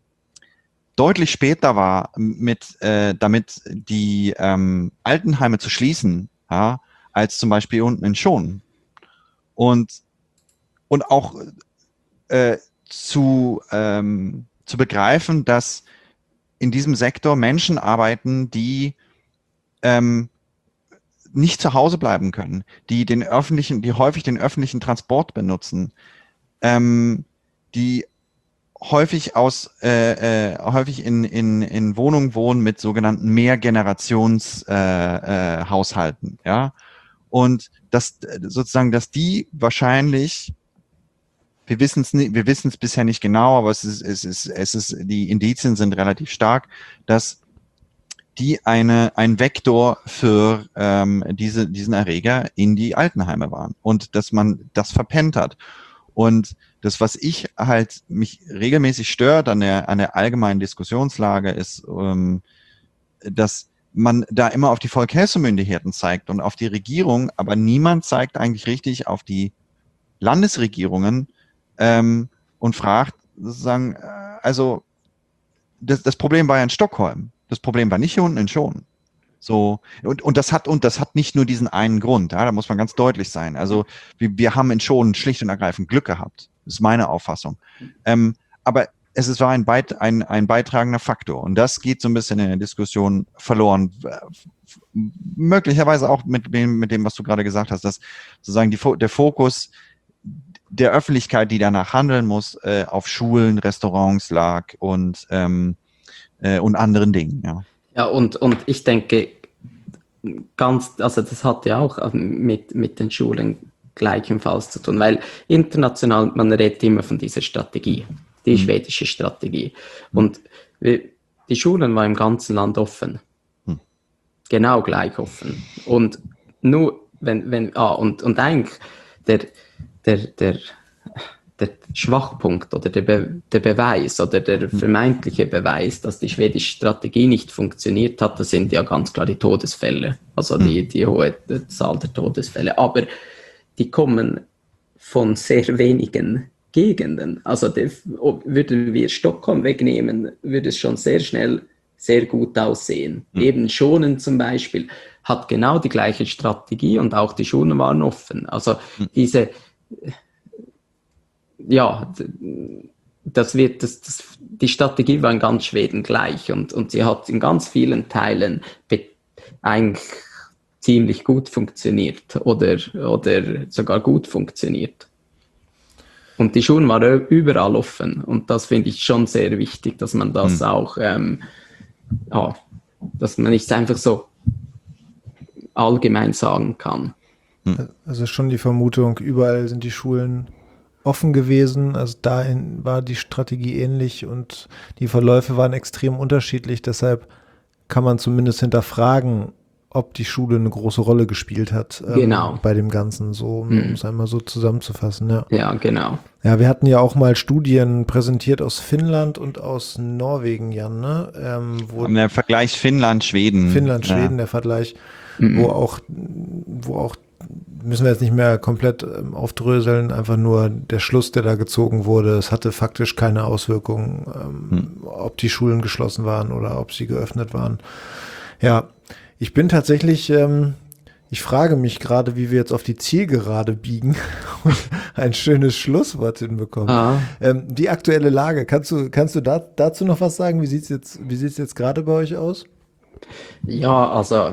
deutlich später war, mit, äh, damit die ähm, Altenheime zu schließen, ja, als zum Beispiel unten in Schonen. Und, und auch äh, zu, ähm, zu begreifen, dass in diesem Sektor Menschen arbeiten, die ähm, nicht zu Hause bleiben können, die den öffentlichen, die häufig den öffentlichen Transport benutzen, ähm, die häufig aus äh, äh, häufig in, in, in Wohnungen wohnen mit sogenannten Mehrgenerations-Haushalten, äh, äh, Haushalten, ja. Und dass sozusagen, dass die wahrscheinlich, wir wissen es nicht, wir wissen es bisher nicht genau, aber es ist, es ist, es ist, die Indizien sind relativ stark, dass die eine ein Vektor für ähm, diese diesen Erreger in die Altenheime waren und dass man das verpennt hat. Und das, was ich halt mich regelmäßig stört an der an der allgemeinen Diskussionslage, ist, ähm, dass man da immer auf die Folkhälsomyndigheten zeigt und auf die Regierung, aber niemand zeigt eigentlich richtig auf die Landesregierungen ähm, und fragt sozusagen, äh, also das, das Problem war ja in Stockholm, das Problem war nicht hier unten in Schonen. So, und, und das hat, und das hat nicht nur diesen einen Grund, ja, da muss man ganz deutlich sein. Also, wir, wir haben in Schonen schlicht und ergreifend Glück gehabt. Das ist meine Auffassung. Ähm, aber es ist, war ein, Beit, ein, ein beitragender Faktor. Und das geht so ein bisschen in der Diskussion verloren. Möglicherweise auch mit dem, mit dem, was du gerade gesagt hast, dass sozusagen die, der Fokus der Öffentlichkeit, die danach handeln muss, äh, auf Schulen, Restaurants lag und, ähm, äh, und anderen Dingen, ja. Ja, und, und ich denke, ganz, also das hat ja auch mit, mit den Schulen gleichfalls zu tun, weil international, man redet immer von dieser Strategie, die mhm. schwedische Strategie. Mhm. Und wir, die Schulen waren im ganzen Land offen. Mhm. Genau gleich offen. Und nur, wenn, wenn, ah, und, und eigentlich der, der, der, der Schwachpunkt oder der, Be- der Beweis oder der vermeintliche Beweis, dass die schwedische Strategie nicht funktioniert hat, das sind ja ganz klar die Todesfälle, also die, die hohe Zahl der Todesfälle. Aber die kommen von sehr wenigen Gegenden. Also der, würden wir Stockholm wegnehmen, würde es schon sehr schnell sehr gut aussehen. Mhm. Eben Schonen zum Beispiel hat genau die gleiche Strategie und auch die Schulen waren offen. Also mhm. diese ja, das wird, das, das, die Strategie war in ganz Schweden gleich und, und sie hat in ganz vielen Teilen be- eigentlich ziemlich gut funktioniert oder, oder sogar gut funktioniert. Und die Schulen waren überall offen und das finde ich schon sehr wichtig, dass man das mhm. auch, ähm, ja, dass man nicht einfach so allgemein sagen kann. Also schon die Vermutung, überall sind die Schulen offen gewesen, also da war die Strategie ähnlich und die Verläufe waren extrem unterschiedlich, deshalb kann man zumindest hinterfragen, ob die Schule eine große Rolle gespielt hat ähm, genau. bei dem Ganzen, so um mhm. es einmal so zusammenzufassen. Ja. ja, genau. Ja, wir hatten ja auch mal Studien präsentiert aus Finnland und aus Norwegen, Jan, ne? Ähm, wo der Vergleich Finnland-Schweden. Finnland-Schweden, ja. der Vergleich, mhm. wo auch, wo auch müssen wir jetzt nicht mehr komplett ähm, aufdröseln, einfach nur der Schluss, der da gezogen wurde. Es hatte faktisch keine Auswirkungen, ähm, hm. ob die Schulen geschlossen waren oder ob sie geöffnet waren. Ja, ich bin tatsächlich, ähm, ich frage mich gerade, wie wir jetzt auf die Zielgerade biegen und ein schönes Schlusswort hinbekommen. Ah. Ähm, die aktuelle Lage, kannst du, kannst du da, dazu noch was sagen? Wie sieht's jetzt, wie sieht's jetzt gerade bei euch aus? Ja, also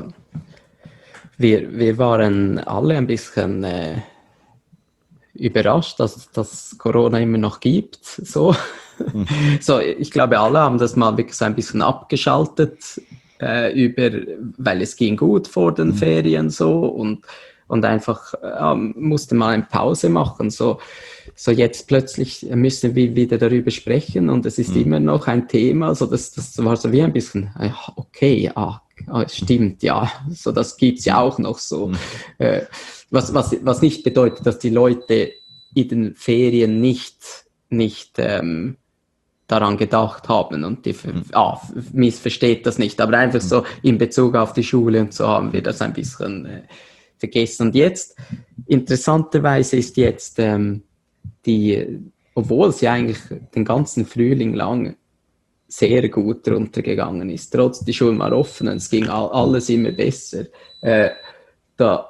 Wir, wir waren alle ein bisschen äh, überrascht, dass es das Corona immer noch gibt. So. Mhm. so, ich glaube, alle haben das mal wirklich so ein bisschen abgeschaltet, äh, über, weil es ging gut vor den mhm. Ferien so und, und einfach äh, musste mal eine Pause machen. So, so jetzt plötzlich müssen wir wieder darüber sprechen und es ist mhm. immer noch ein Thema. So das, das war so wie ein bisschen, okay, ah, Ah, stimmt, ja, so das gibt's ja auch noch so. Mhm. Äh, was, was, was nicht bedeutet, dass die Leute in den Ferien nicht, nicht ähm, daran gedacht haben und die mhm. ah, missversteht das nicht, aber einfach mhm. so in Bezug auf die Schule und so haben wir das ein bisschen äh, vergessen. Und jetzt, interessanterweise ist jetzt ähm, die, obwohl sie eigentlich den ganzen Frühling lang sehr gut runtergegangen ist. Trotz die Schulen waren offen und es ging alles immer besser. Äh, da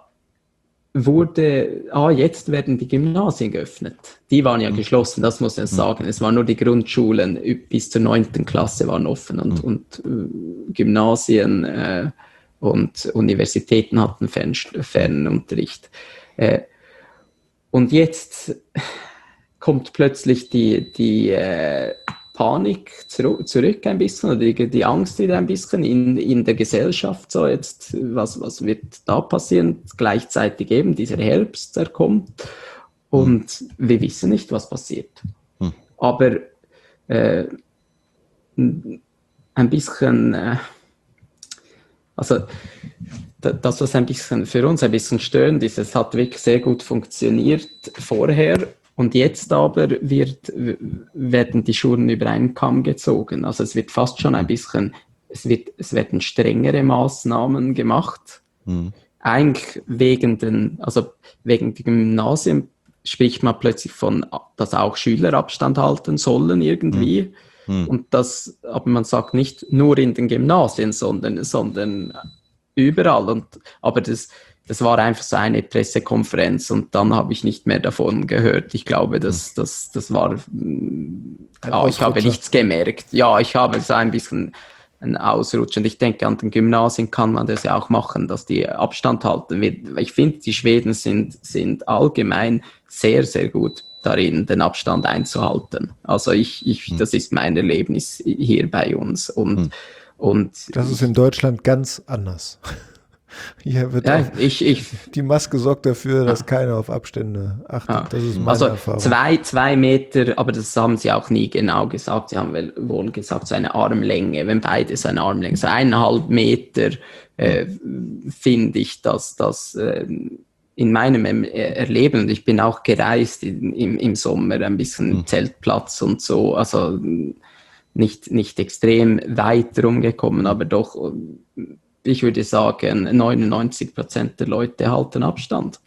wurde, ah, jetzt werden die Gymnasien geöffnet. Die waren ja geschlossen, das muss ich sagen. Es waren nur die Grundschulen bis zur neunten Klasse waren offen und, und äh, Gymnasien äh, und Universitäten hatten Fern, Fernunterricht. Äh, und jetzt kommt plötzlich die, die äh, Panik zurück, zurück ein bisschen oder die, die Angst wieder ein bisschen in, in der Gesellschaft. So jetzt, was, was wird da passieren? Gleichzeitig eben dieser Herbst, der kommt und hm. wir wissen nicht, was passiert. Hm. Aber äh, ein bisschen, äh, also das, was ein bisschen für uns ein bisschen störend ist, es hat wirklich sehr gut funktioniert vorher. Und jetzt aber wird, werden die Schulen über einen Kamm gezogen. Also es wird fast schon ein bisschen, es, wird, es werden strengere Maßnahmen gemacht. Mhm. Eigentlich wegen den, also wegen der Gymnasien spricht man plötzlich von, dass auch Schüler Abstand halten sollen irgendwie. Mhm. Und das, aber man sagt nicht nur in den Gymnasien, sondern, sondern überall. Und, aber das, das war einfach so eine Pressekonferenz und dann habe ich nicht mehr davon gehört. Ich glaube, das, das, das war, ja, ich habe nichts gemerkt. Ja, ich habe so ein bisschen ein Ausrutsch. Und ich denke, an den Gymnasien kann man das ja auch machen, dass die Abstand halten. Ich finde, die Schweden sind, sind allgemein sehr, sehr gut darin, den Abstand einzuhalten. Also ich, ich, hm. das ist mein Erlebnis hier bei uns. Und, hm. und das ist in Deutschland ganz anders. Hier wird ja, ich, ich, die Maske sorgt dafür, dass ja. keiner auf Abstände achtet. Ja. Das ist meine also Erfahrung. Zwei, zwei Meter, aber das haben sie auch nie genau gesagt. Sie haben wohl gesagt, so eine Armlänge, wenn beides eine Armlänge, so eineinhalb Meter, äh, finde ich, dass das äh, in meinem Erleben, und ich bin auch gereist in, im, im Sommer, ein bisschen mhm. Zeltplatz und so, also nicht, nicht extrem weit rumgekommen, aber doch, ich würde sagen, neunundneunzig Prozent der Leute halten Abstand.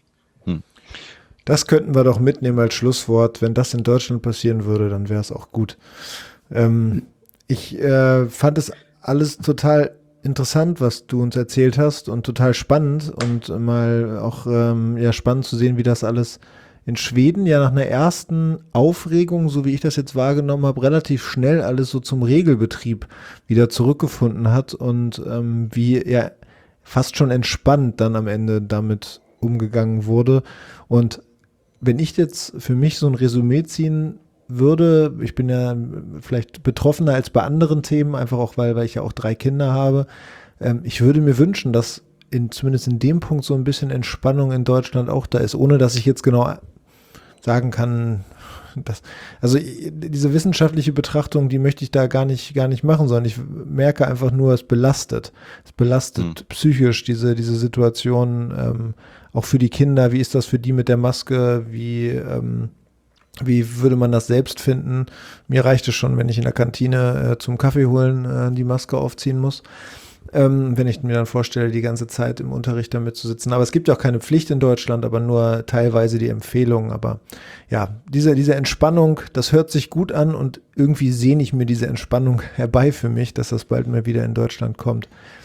Das könnten wir doch mitnehmen als Schlusswort. Wenn das in Deutschland passieren würde, dann wäre es auch gut. Ähm, ich äh, fand es alles total interessant, was du uns erzählt hast und total spannend und mal auch ähm, ja, spannend zu sehen, wie das alles in Schweden ja nach einer ersten Aufregung, so wie ich das jetzt wahrgenommen habe, relativ schnell alles so zum Regelbetrieb wieder zurückgefunden hat und ähm, wie ja fast schon entspannt dann am Ende damit umgegangen wurde. Und wenn ich jetzt für mich so ein Resümee ziehen würde, ich bin ja vielleicht betroffener als bei anderen Themen, einfach auch, weil, weil ich ja auch drei Kinder habe, ähm, ich würde mir wünschen, dass in, zumindest in dem Punkt so ein bisschen Entspannung in Deutschland auch da ist, ohne dass ich jetzt genau sagen kann, dass, also diese wissenschaftliche Betrachtung, die möchte ich da gar nicht, gar nicht machen, sondern ich merke einfach nur, es belastet. Es belastet mhm. psychisch diese, diese Situation, ähm, auch für die Kinder. Wie ist das für die mit der Maske? Wie, ähm, wie würde man das selbst finden? Mir reicht es schon, wenn ich in der Kantine äh, zum Kaffee holen äh, die Maske aufziehen muss. Ähm, wenn ich mir dann vorstelle, die ganze Zeit im Unterricht damit zu sitzen. Aber es gibt ja auch keine Pflicht in Deutschland, aber nur teilweise die Empfehlung. Aber ja, diese, diese Entspannung, das hört sich gut an und irgendwie sehne ich mir diese Entspannung herbei für mich, dass das bald mal wieder in Deutschland kommt.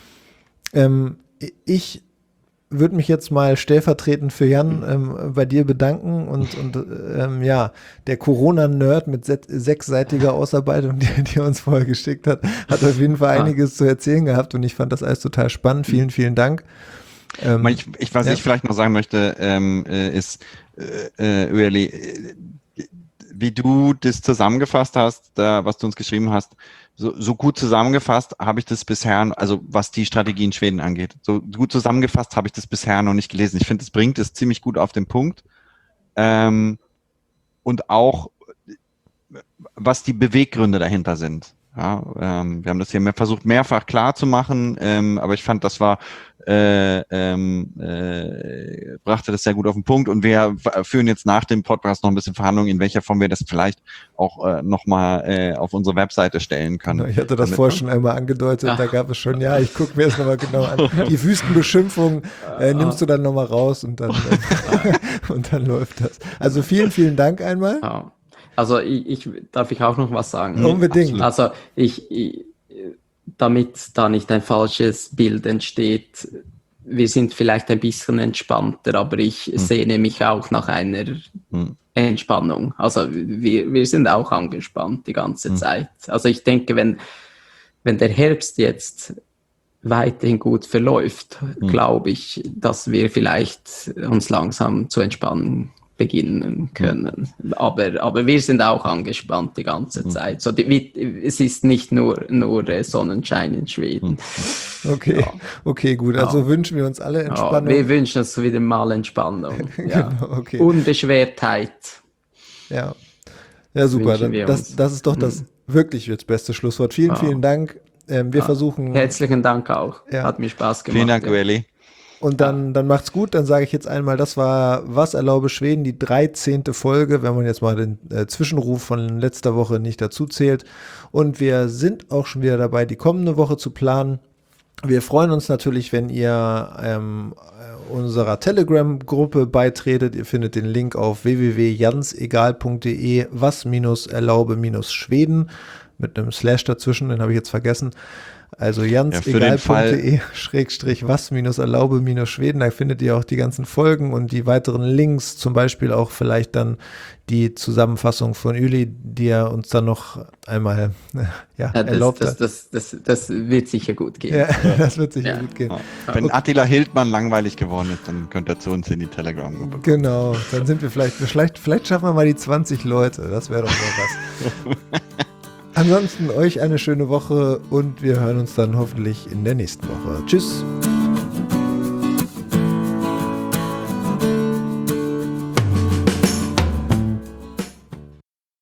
Ähm, ich würde mich jetzt mal stellvertretend für Jan ähm, bei dir bedanken und, und ähm, ja, der Corona-Nerd mit se- sechsseitiger Ausarbeitung, die, die er uns vorher geschickt hat, hat auf jeden Fall einiges ah. zu erzählen gehabt und ich fand das alles total spannend. Vielen, vielen Dank. Ähm, ich, ich, was ja. ich vielleicht noch sagen möchte, ähm, ist, äh, Ueli, äh, wie du das zusammengefasst hast, da, was du uns geschrieben hast, so, so gut zusammengefasst habe ich das bisher, also was die Strategie in Schweden angeht, so gut zusammengefasst habe ich das bisher noch nicht gelesen. Ich finde, es bringt es ziemlich gut auf den Punkt. Ähm, und auch, was die Beweggründe dahinter sind. Ja, ähm, wir haben das hier mehr, versucht, mehrfach klar zu machen, ähm, aber ich fand, das war äh, ähm, äh, brachte das sehr gut auf den Punkt und wir führen jetzt nach dem Podcast noch ein bisschen Verhandlungen, in welcher Form wir das vielleicht auch äh, nochmal äh, auf unsere Webseite stellen können. Ich hatte das damit, vorher schon einmal angedeutet, ja. Da gab es schon, ja, ich gucke mir das nochmal genau an. Die Wüstenbeschimpfung äh, nimmst du dann nochmal raus und dann, äh, und dann läuft das. Also vielen, vielen Dank einmal. Ja. Also ich, ich darf ich auch noch was sagen? Unbedingt. Also ich, ich damit da nicht ein falsches Bild entsteht, wir sind vielleicht ein bisschen entspannter, aber ich hm. sehne mich auch nach einer hm. Entspannung. Also wir, wir sind auch angespannt die ganze hm. Zeit. Also ich denke, wenn, wenn der Herbst jetzt weiterhin gut verläuft, hm. glaube ich, dass wir vielleicht uns langsam zu entspannen beginnen können. Aber, aber wir sind auch angespannt die ganze Zeit. So, die, wie, es ist nicht nur, nur Sonnenschein in Schweden. Okay, ja. okay, gut. Also ja. wünschen wir uns alle Entspannung. Ja, wir wünschen uns wieder mal Entspannung. Ja. Genau, okay. Unbeschwertheit. Ja, ja super. Dann, das, das ist doch das mhm. wirklich jetzt beste Schlusswort. Vielen, ja. vielen Dank. Ähm, wir ja. versuchen. Herzlichen Dank auch. Ja. Hat mir Spaß gemacht. Vielen Dank, Ueli. Und dann, dann macht's gut, dann sage ich jetzt einmal, das war Was erlaube Schweden, die dreizehnte Folge, wenn man jetzt mal den äh, Zwischenruf von letzter Woche nicht dazu zählt. Und wir sind auch schon wieder dabei, die kommende Woche zu planen. Wir freuen uns natürlich, wenn ihr ähm, unserer Telegram-Gruppe beitretet. Ihr findet den Link auf w w w punkt jansegal punkt de, was minus erlaube minus Schweden, mit einem Slash dazwischen, den habe ich jetzt vergessen. Also jansegal punkt de schrägstrich was minus erlaube minus Schweden, da findet ihr auch die ganzen Folgen und die weiteren Links, zum Beispiel auch vielleicht dann die Zusammenfassung von Uli, die er uns dann noch einmal ja, Ja, das, erlaubt das, hat. das, das, das wird sicher gut gehen. Ja, das wird sicher Ja. gut gehen. Wenn Attila Hildmann langweilig geworden ist, dann könnt ihr zu uns in die Telegram-Gruppe. Genau, dann sind wir vielleicht, vielleicht, vielleicht schaffen wir mal die zwanzig Leute, das wäre doch mal was. Ansonsten euch eine schöne Woche und wir hören uns dann hoffentlich in der nächsten Woche. Tschüss.